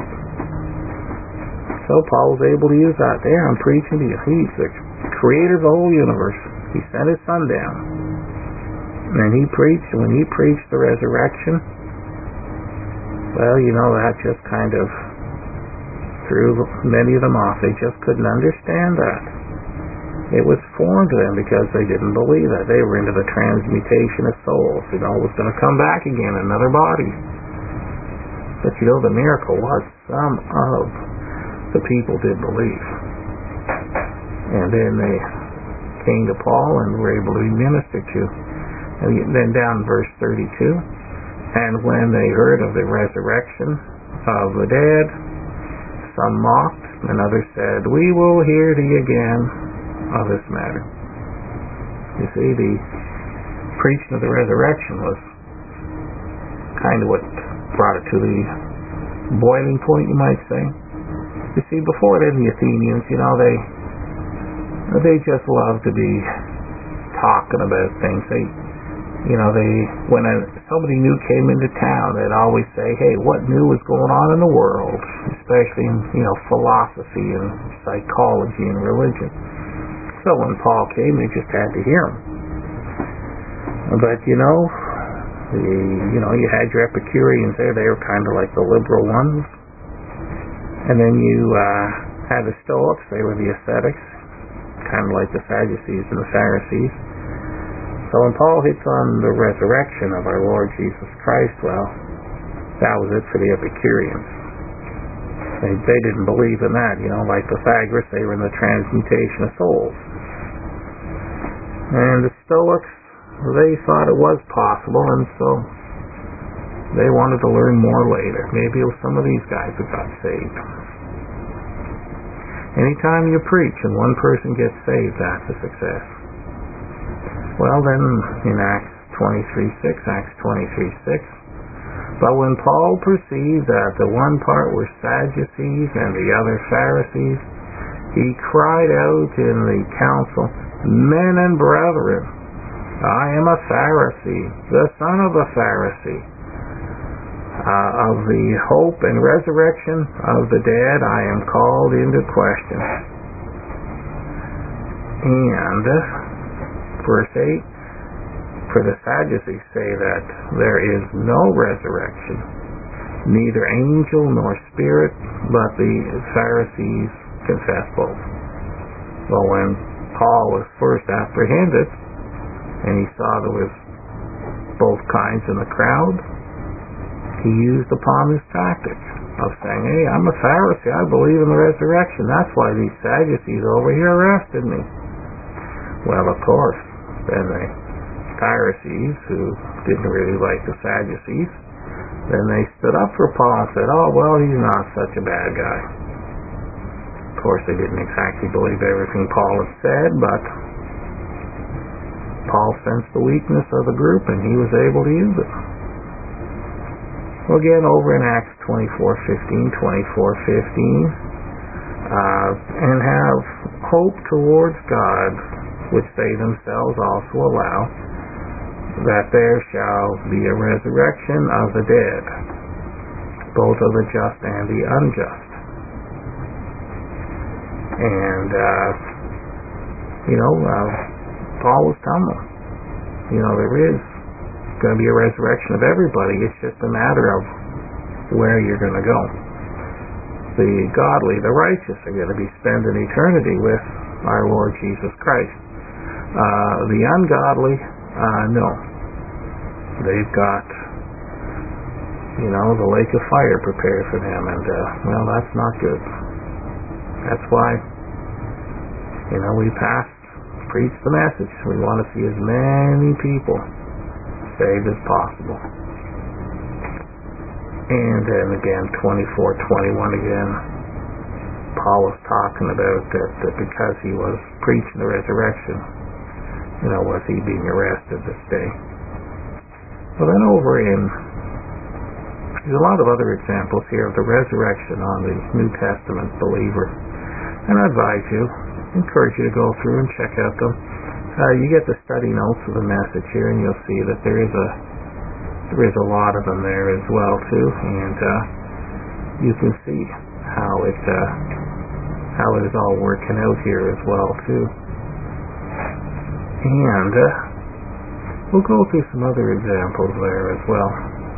So Paul was able to use that. There, I'm preaching to you. He's the creator of the whole universe. He sent his son down. And he preached, and when he preached the resurrection, well, you know, that just kind of threw many of them off. They just couldn't understand that. It was foreign to them because they didn't believe that. They were into the transmutation of souls. It all was going to come back again in another body. But you know, the miracle was some of the people did believe. And then they came to Paul and were able to be ministered to. And then down in verse 32, and when they heard of the resurrection of the dead, some mocked, and others said, we will hear thee again of this matter. You see, the preaching of the resurrection was kind of what brought it to the boiling point, you might say. You see, before then, the Athenians, you know, they just loved to be talking about things. When somebody new came into town, they'd always say, hey, what new is going on in the world? Especially in, philosophy and psychology and religion. So when Paul came, they just had to hear him. But, You had your Epicureans there. They were kind of like the liberal ones. And then you had the Stoics. They were the ascetics, kind of like the Sadducees and the Pharisees. So when Paul hits on the resurrection of our Lord Jesus Christ, well, that was it for the Epicureans. They didn't believe in that. Like Pythagoras, they were in the transmutation of souls. And the Stoics, they thought it was possible, and so they wanted to learn more later. Maybe it was some of these guys who got saved. Anytime you preach and one person gets saved, that's a success. Well, then in Acts 23:6, but when Paul perceived that the one part were Sadducees and the other Pharisees, he cried out in the council, "Men and brethren, I am a Pharisee, the son of a Pharisee. Of the hope and resurrection of the dead I am called into question." And verse 8, for the Sadducees say that there is no resurrection, neither angel nor spirit, but the Pharisees confess both. Well, when Paul was first apprehended, and he saw there was both kinds in the crowd, he used upon his tactic of saying, "Hey, I'm a Pharisee, I believe in the resurrection. That's why these Sadducees over here arrested me." Well, of course, then the Pharisees, who didn't really like the Sadducees, then they stood up for Paul and said, "Oh, well, he's not such a bad guy." Of course, they didn't exactly believe everything Paul had said, but Paul sensed the weakness of the group, and he was able to use it. Well, again, over in Acts 24:15, and have hope towards God, which they themselves also allow, that there shall be a resurrection of the dead, both of the just and the unjust. And, Paul was telling them, there is going to be a resurrection of everybody. It's just a matter of where you're going to go. The godly, the righteous, are going to be spending eternity with our Lord Jesus Christ. The ungodly, no. They've got, the lake of fire prepared for them, and, that's not good. That's why, we preach the message. We want to see as many people saved as possible. And then again, 24:21 again, Paul was talking about that because he was preaching the resurrection, was he being arrested this day. Well, then there's a lot of other examples here of the resurrection on the New Testament believer. And I encourage you to go through and check out them. You get the study notes of the message here, and you'll see that there is a lot of them there as well too, and you can see how it is all working out here as well too. And we'll go through some other examples there as well,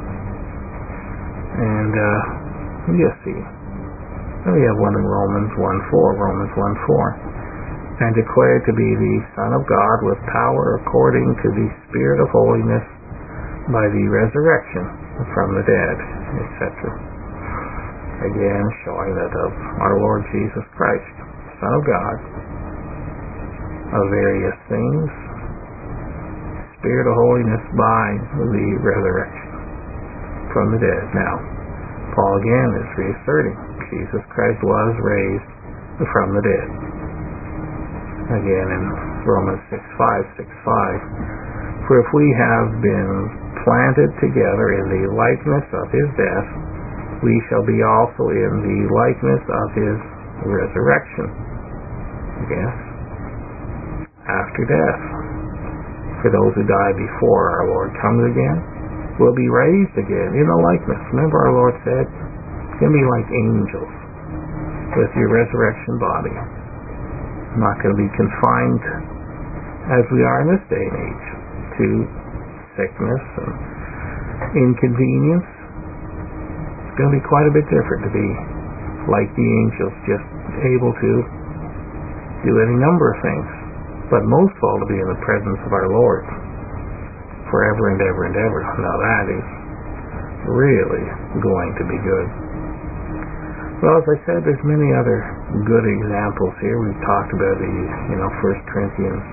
and you'll see. We have one in Romans 1:4, and declared to be the Son of God with power according to the Spirit of holiness by the resurrection from the dead, etc. Again, showing that of our Lord Jesus Christ, Son of God, of various things, Spirit of holiness by the resurrection from the dead. Now, Paul again is reasserting Jesus Christ was raised from the dead. Again in Romans 6:5, for if we have been planted together in the likeness of his death, we shall be also in the likeness of his resurrection. Yes, after death. For those who die before our Lord comes again will be raised again in the likeness. Remember our Lord said, it's going to be like angels with your resurrection body. Not going to be confined as we are in this day and age to sickness and inconvenience. It's going to be quite a bit different to be like the angels, just able to do any number of things, but most of all to be in the presence of our Lord forever and ever and ever. Now that is really going to be good. Well, as I said, there's many other good examples here. We've talked about the, 1 Corinthians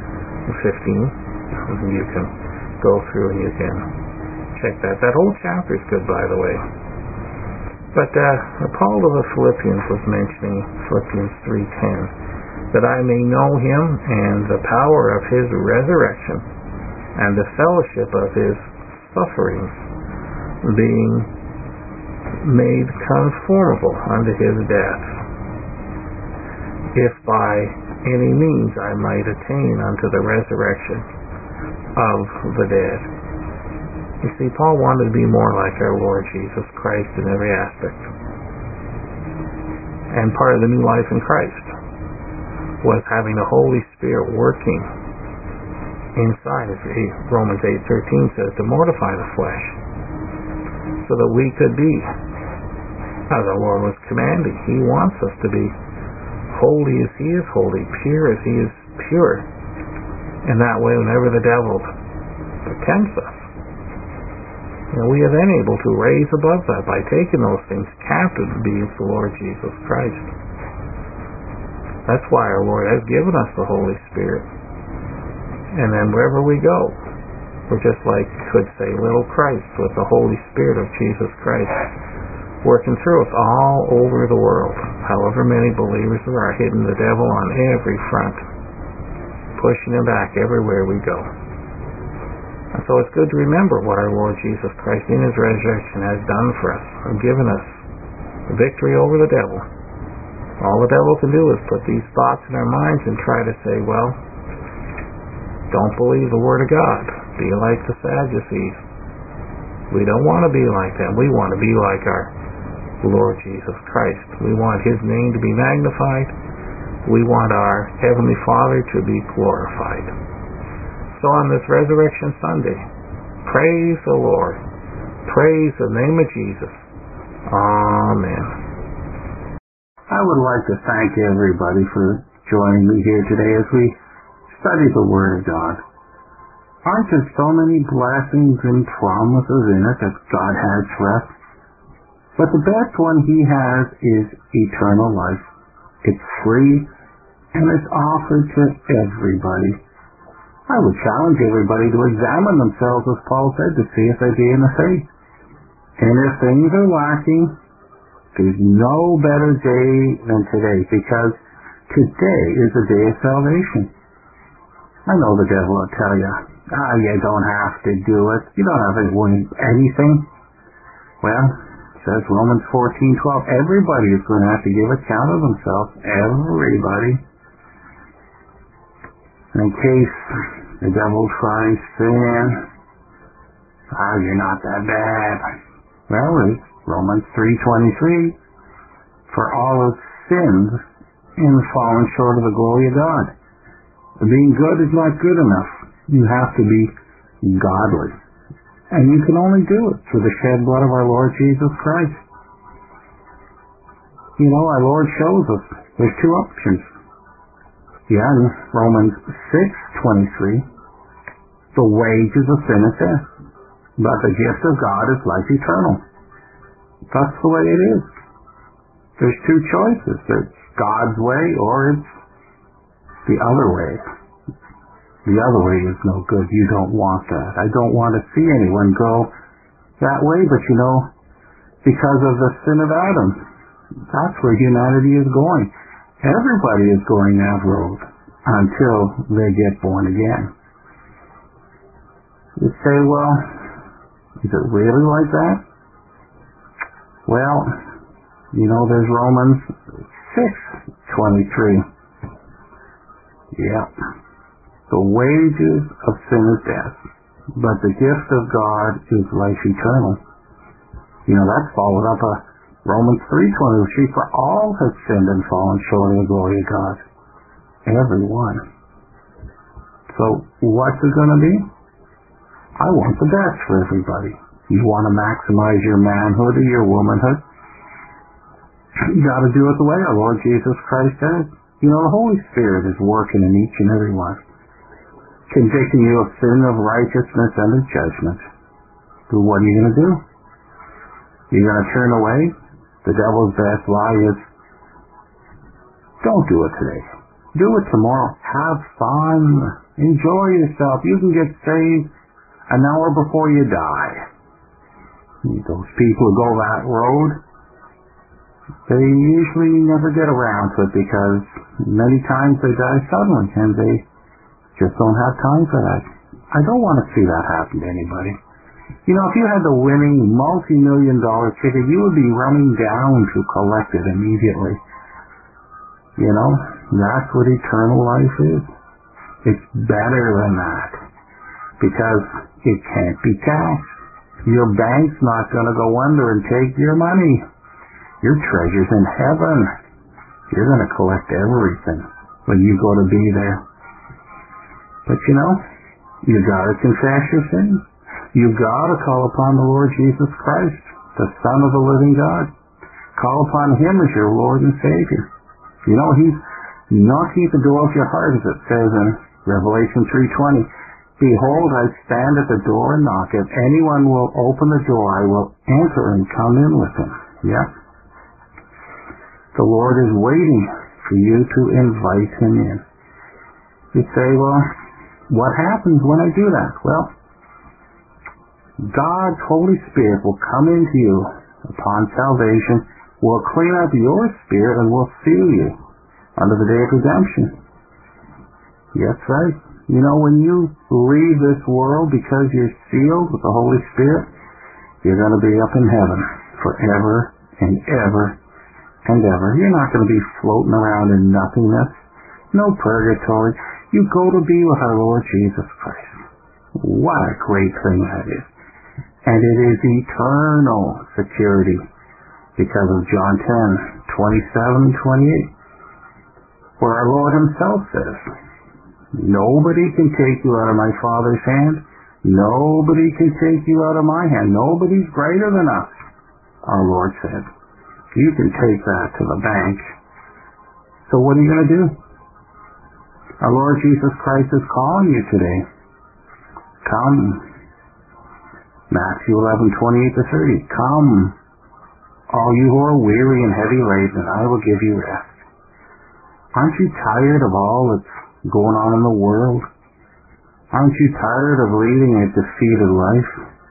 15. You can go through and you can check that. That whole chapter is good, by the way. But Paul of the Philippians was mentioning Philippians 3:10, that I may know him and the power of his resurrection and the fellowship of his sufferings, being made conformable unto his death, if by any means I might attain unto the resurrection of the dead. You see, Paul wanted to be more like our Lord Jesus Christ in every aspect. And part of the new life in Christ was having the Holy Spirit working inside, as Romans 8:13 says, to mortify the flesh, so that we could be as our Lord was commanding. He wants us to be holy as he is holy, pure as he is pure. And that way, whenever the devil tempts us, we are then able to raise above that by taking those things captive to be the Lord Jesus Christ. That's why our Lord has given us the Holy Spirit. And then wherever we go, we're just like, could say, little Christ with the Holy Spirit of Jesus Christ working through us all over the world. However many believers there are, hitting the devil on every front, pushing him back everywhere we go. And so it's good to remember what our Lord Jesus Christ in his resurrection has done for us and given us the victory over the devil. All the devil can do is put these thoughts in our minds and try to say, well, don't believe the Word of God. Be like the Sadducees. We don't want to be like them. We want to be like our Lord Jesus Christ. We want his name to be magnified. We want our Heavenly Father to be glorified. So on this Resurrection Sunday, praise the Lord. Praise the name of Jesus. Amen. I would like to thank everybody for joining me here today as we study the Word of God. Aren't there so many blessings and promises in it that God has for us? But the best one he has is eternal life. It's free and it's offered to everybody. I would challenge everybody to examine themselves, as Paul said, to see if they be in the faith. And if things are lacking, there's no better day than today, because today is the day of salvation. I know the devil will tell you, you don't have to do it. You don't have to win anything. Well, says Romans 14:12, everybody is going to have to give account of themselves. Everybody. In case the devil tries saying, you're not that bad. Well, it's Romans 3:23, for all have sinned and fallen short of the glory of God. Being good is not good enough. You have to be godly. And you can only do it through the shed blood of our Lord Jesus Christ. Our Lord shows us there's two options. In Romans 6:23, the wages of sin is death, but the gift of God is life eternal. That's the way it is. There's two choices. It's God's way or it's the other way. The other way is no good. You don't want that. I don't want to see anyone go that way, but because of the sin of Adam, that's where humanity is going. Everybody is going that road until they get born again. You say, well, is it really like that? Well, there's Romans 6:23. Yeah. The wages of sin is death, but the gift of God is life eternal. That's followed up Romans 3:20, for all have sinned and fallen short of the glory of God. Everyone. So what's it going to be? I want the best for everybody. You want to maximize your manhood or your womanhood? You got to do it the way our Lord Jesus Christ says. You know, the Holy Spirit is working in each and every one, convicting you of sin, of righteousness, and of judgment. So what are you going to do? You're going to turn away? The devil's best lie is, don't do it today. Do it tomorrow. Have fun. Enjoy yourself. You can get saved an hour before you die. Those people who go that road, they usually never get around to it because many times they die suddenly and they just don't have time for that. I don't want to see that happen to anybody. You know, if you had the winning multi-million-dollar ticket, you would be running down to collect it immediately. You know, that's what eternal life is. It's better than that because it can't be taxed. Your bank's not going to go under and take your money. Your treasure's in heaven. You're going to collect everything when you go to be there. But you know, you got to confess your sins. You got to call upon the Lord Jesus Christ, the Son of the living God. Call upon Him as your Lord and Savior. You know, He's knocking at the door of your heart, as it says in Revelation 3:20. Behold, I stand at the door and knock. If anyone will open the door, I will enter and come in with him. Yes? The Lord is waiting for you to invite Him in. You say, well, what happens when I do that? Well, God's Holy Spirit will come into you upon salvation, will clean up your spirit, and will seal you under the day of redemption. Yes, right? You know, when you leave this world because you're sealed with the Holy Spirit, you're going to be up in heaven forever and ever and ever. You're not going to be floating around in nothingness. No purgatory. You go to be with our Lord Jesus Christ. What a great thing that is. And it is eternal security because of John 10:27 and 28, where our Lord Himself says, nobody can take you out of my Father's hand. Nobody can take you out of my hand. Nobody's greater than us, our Lord said. You can take that to the bank. So what are you going to do? Our Lord Jesus Christ is calling you today. Come. Matthew 11:28-30. Come, all you who are weary and heavy laden, and I will give you rest. Aren't you tired of all that's going on in the world? Aren't you tired of leading a defeated life?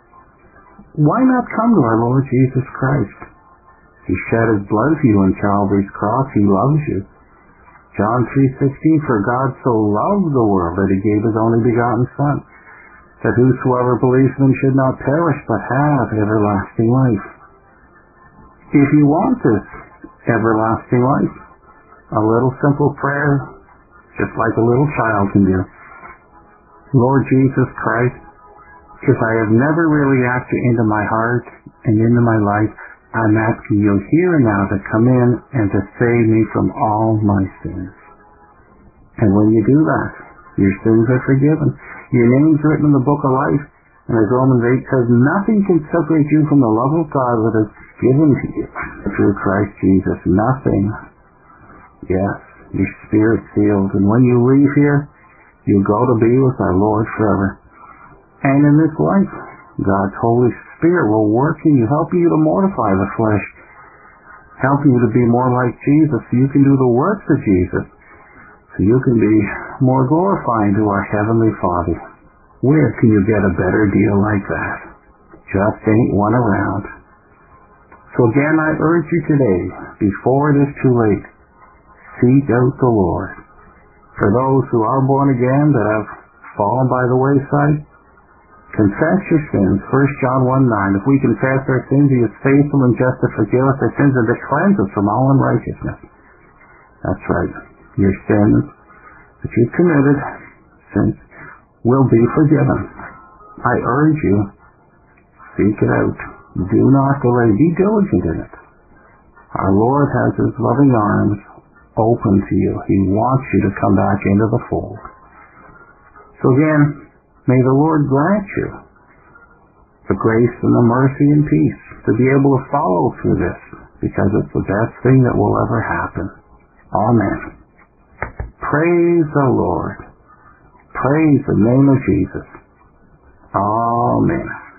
Why not come to our Lord Jesus Christ? He shed His blood for you on Calvary's cross. He loves you. John 3:16, for God so loved the world that He gave His only begotten Son, that whosoever believes in Him should not perish but have everlasting life. If you want this everlasting life, a little simple prayer, just like a little child can do. Lord Jesus Christ, if I have never really asked you into my heart and into my life, I'm asking you here and now to come in and to save me from all my sins. And when you do that, your sins are forgiven. Your name's written in the book of life. And as Romans 8 says, nothing can separate you from the love of God that is given to you through Christ Jesus. Nothing. Yes, your spirit sealed. And when you leave here, you go to be with our Lord forever. And in this life, God's Holy Spirit will work in you, help you to mortify the flesh, help you to be more like Jesus so you can do the works of Jesus, so you can be more glorifying to our Heavenly Father. Where can you get a better deal like that? Just ain't one around. So again, I urge you today, before it is too late, seek out the Lord. For those who are born again that have fallen by the wayside, confess your sins. 1 John 1:9. If we confess our sins, He is faithful and just to forgive us our sins and to cleanse us from all unrighteousness. That's right. Your sins that you've committed since will be forgiven. I urge you, seek it out. Do not delay. Be diligent in it. Our Lord has His loving arms open to you. He wants you to come back into the fold. So again, may the Lord grant you the grace and the mercy and peace to be able to follow through this, because it's the best thing that will ever happen. Amen. Praise the Lord. Praise the name of Jesus. Amen.